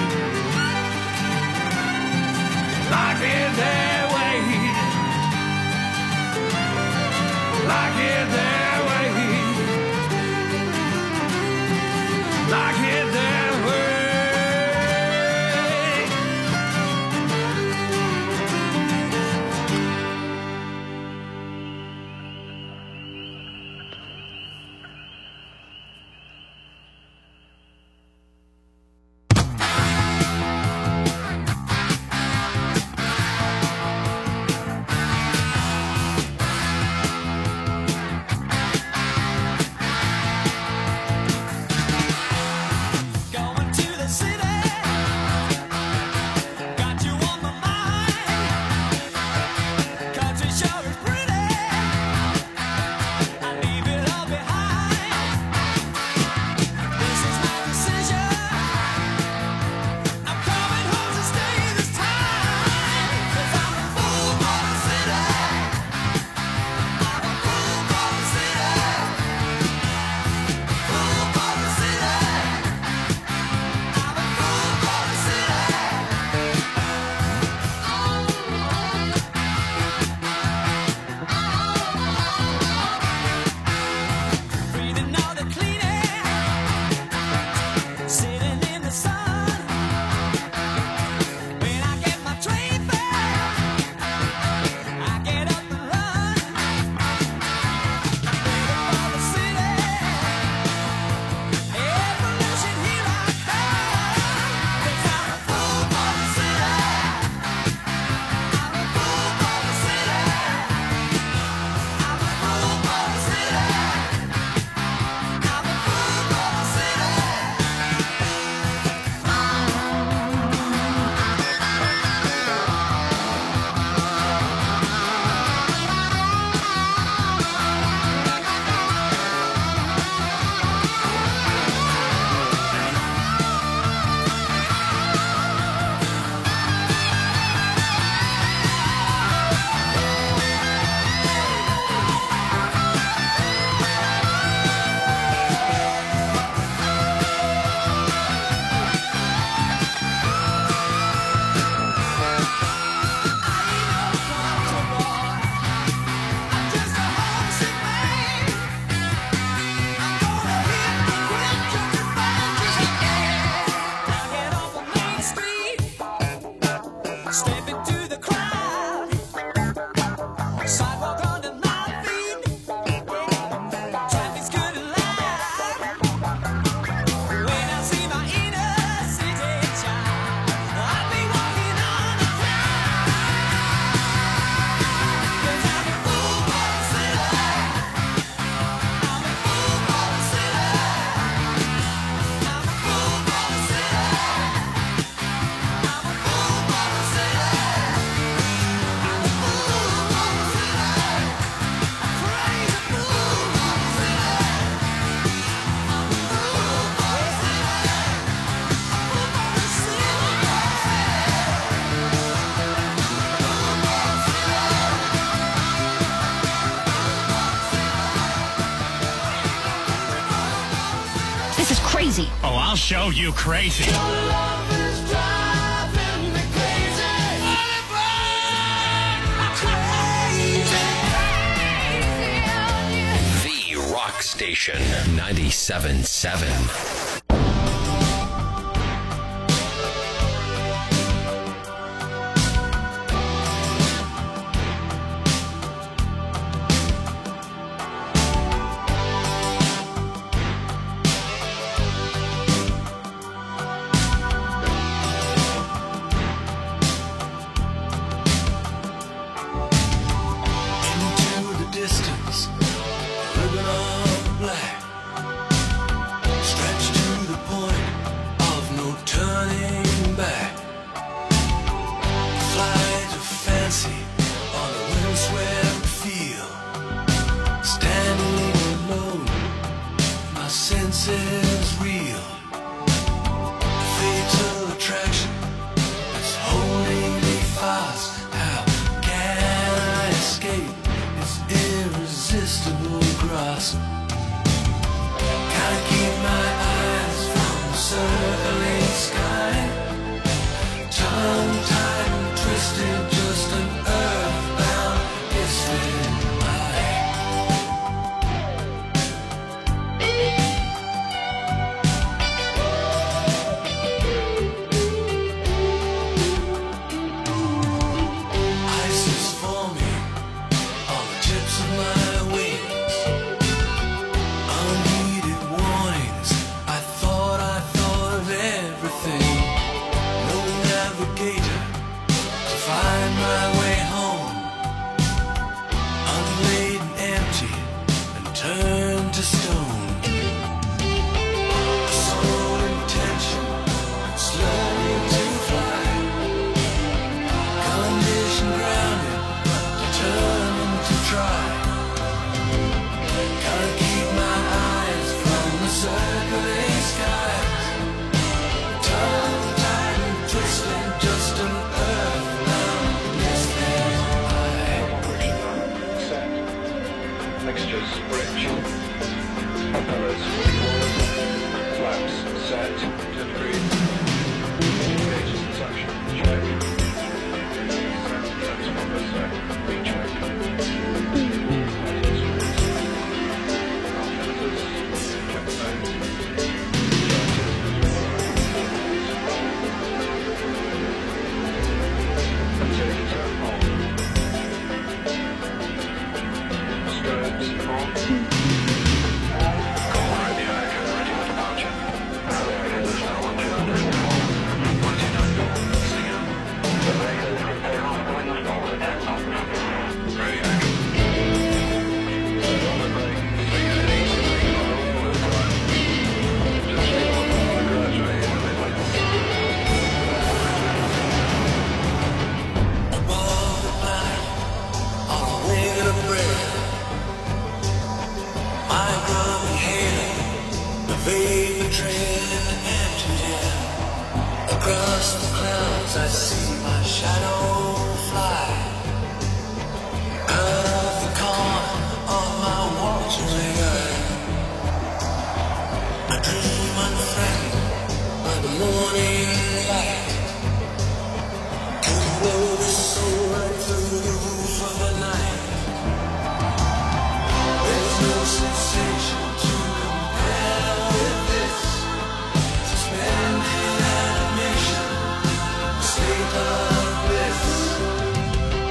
Like it that way. Like it that way. Like it that way. I'll show you crazy. The Rock Station ninety-seven point seven. State of bliss.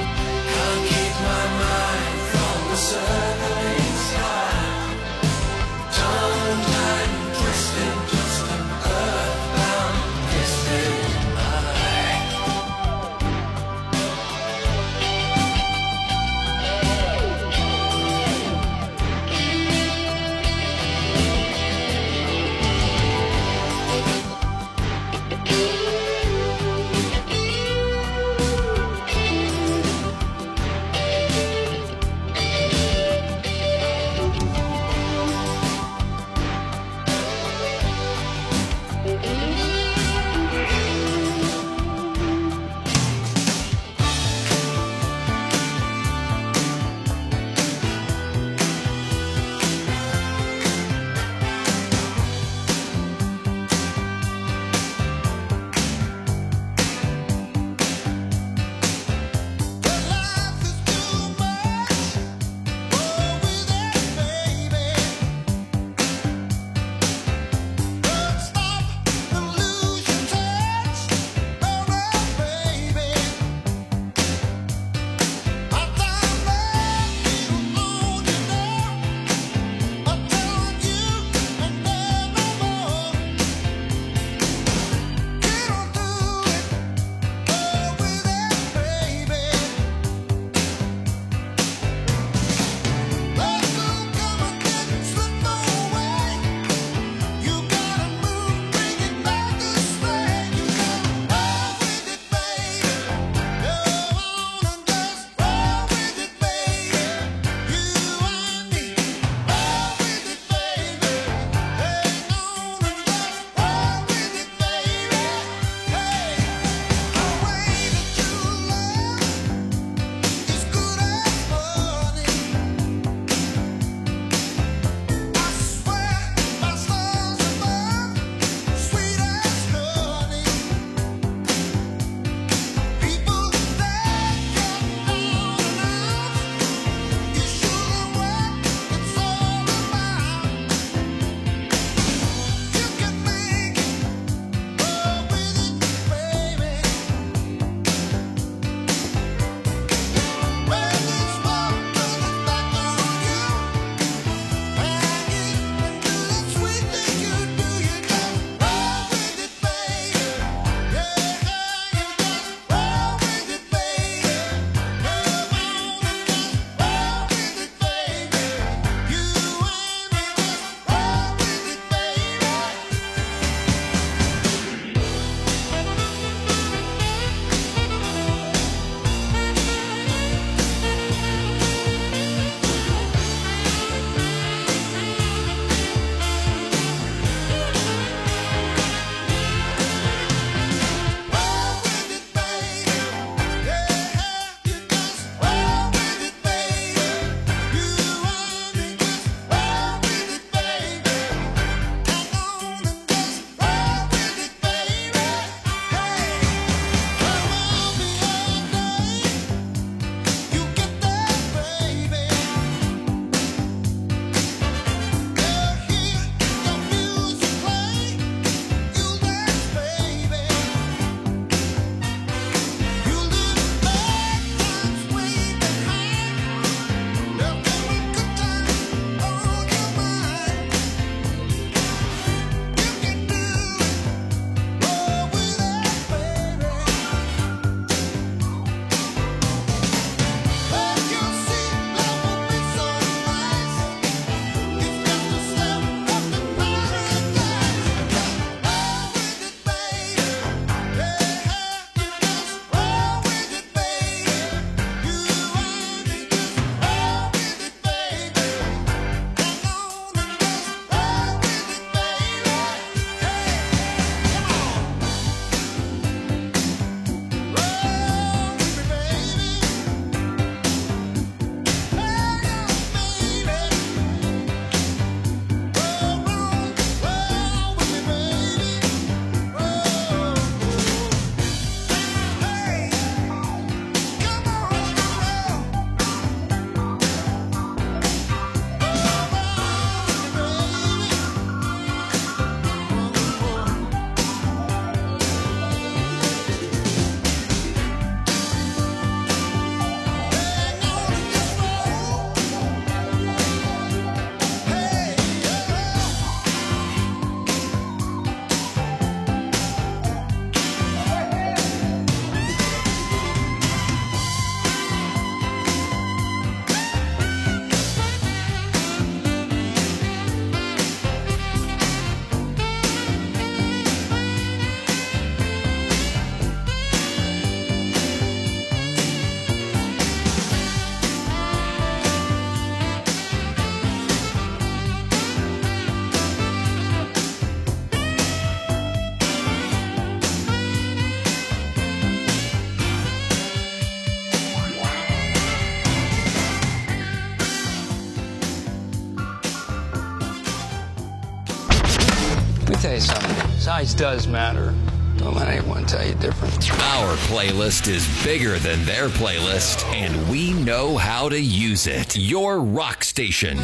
tell you something. Size does matter. Don't let anyone tell you different. Our playlist is bigger than their playlist, and we know how to use it. Your rock station.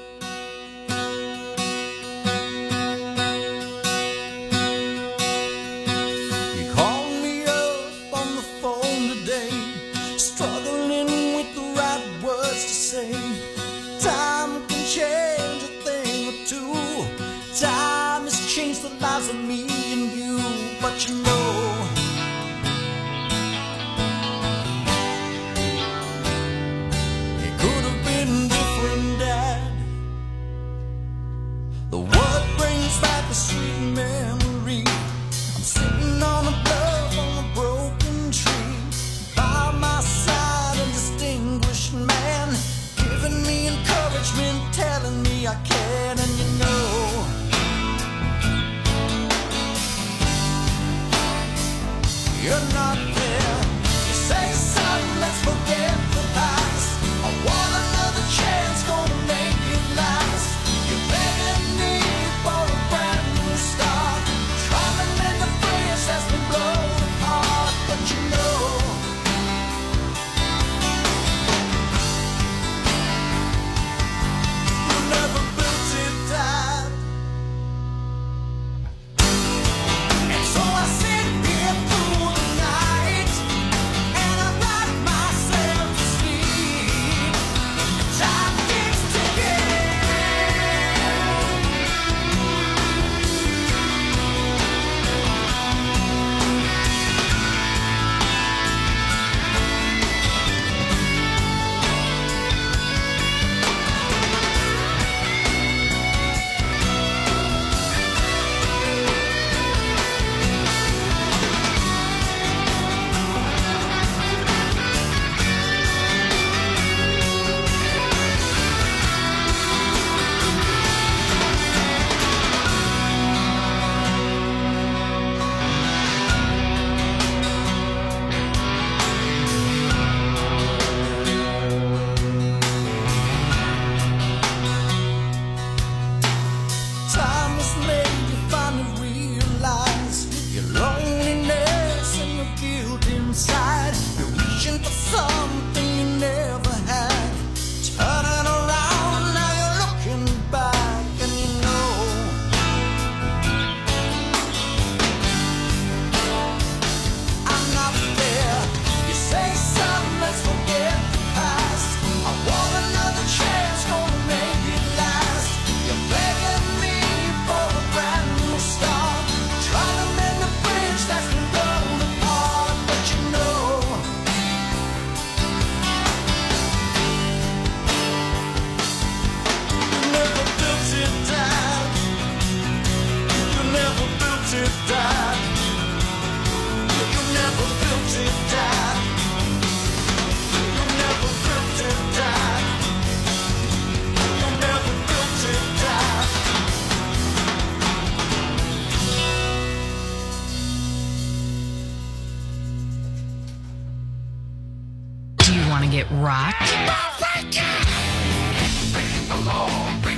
You called me up on the phone today, struggling with the right words to say. Time can change a thing or two. Time has changed the lives of me and you. But you know, it could have been different, Dad. The word brings back a sweet memory. I'm sitting on a bluff on a broken tree. By my side, a distinguished man, giving me encouragement, telling me I can. And you know, you're not there. You say, son, let's forget the past. I want another chance, gonna make it last. You're begging me for a brand new start, trying to mend the bridge that's been blown apart. But you know, you never built it, Dad. And so I sit here through the night, and I rock myself to sleep. Time keeps ticking. Time has made you finally realize your loneliness and your guilt inside. You're reaching for something you never had. Turning around, now you're looking back, and you know, I'm not there. You say, son, let's forget the past. I want another chance, gonna make it last. You're begging me for a brand new start, trying to mend the bridge that's been blown apart. But you know, you never built it, Dad. You never built it, Dad. You never built it, Dad. You never built it, Dad. You never built it, Dad. Do you want to get rocked? Break the law.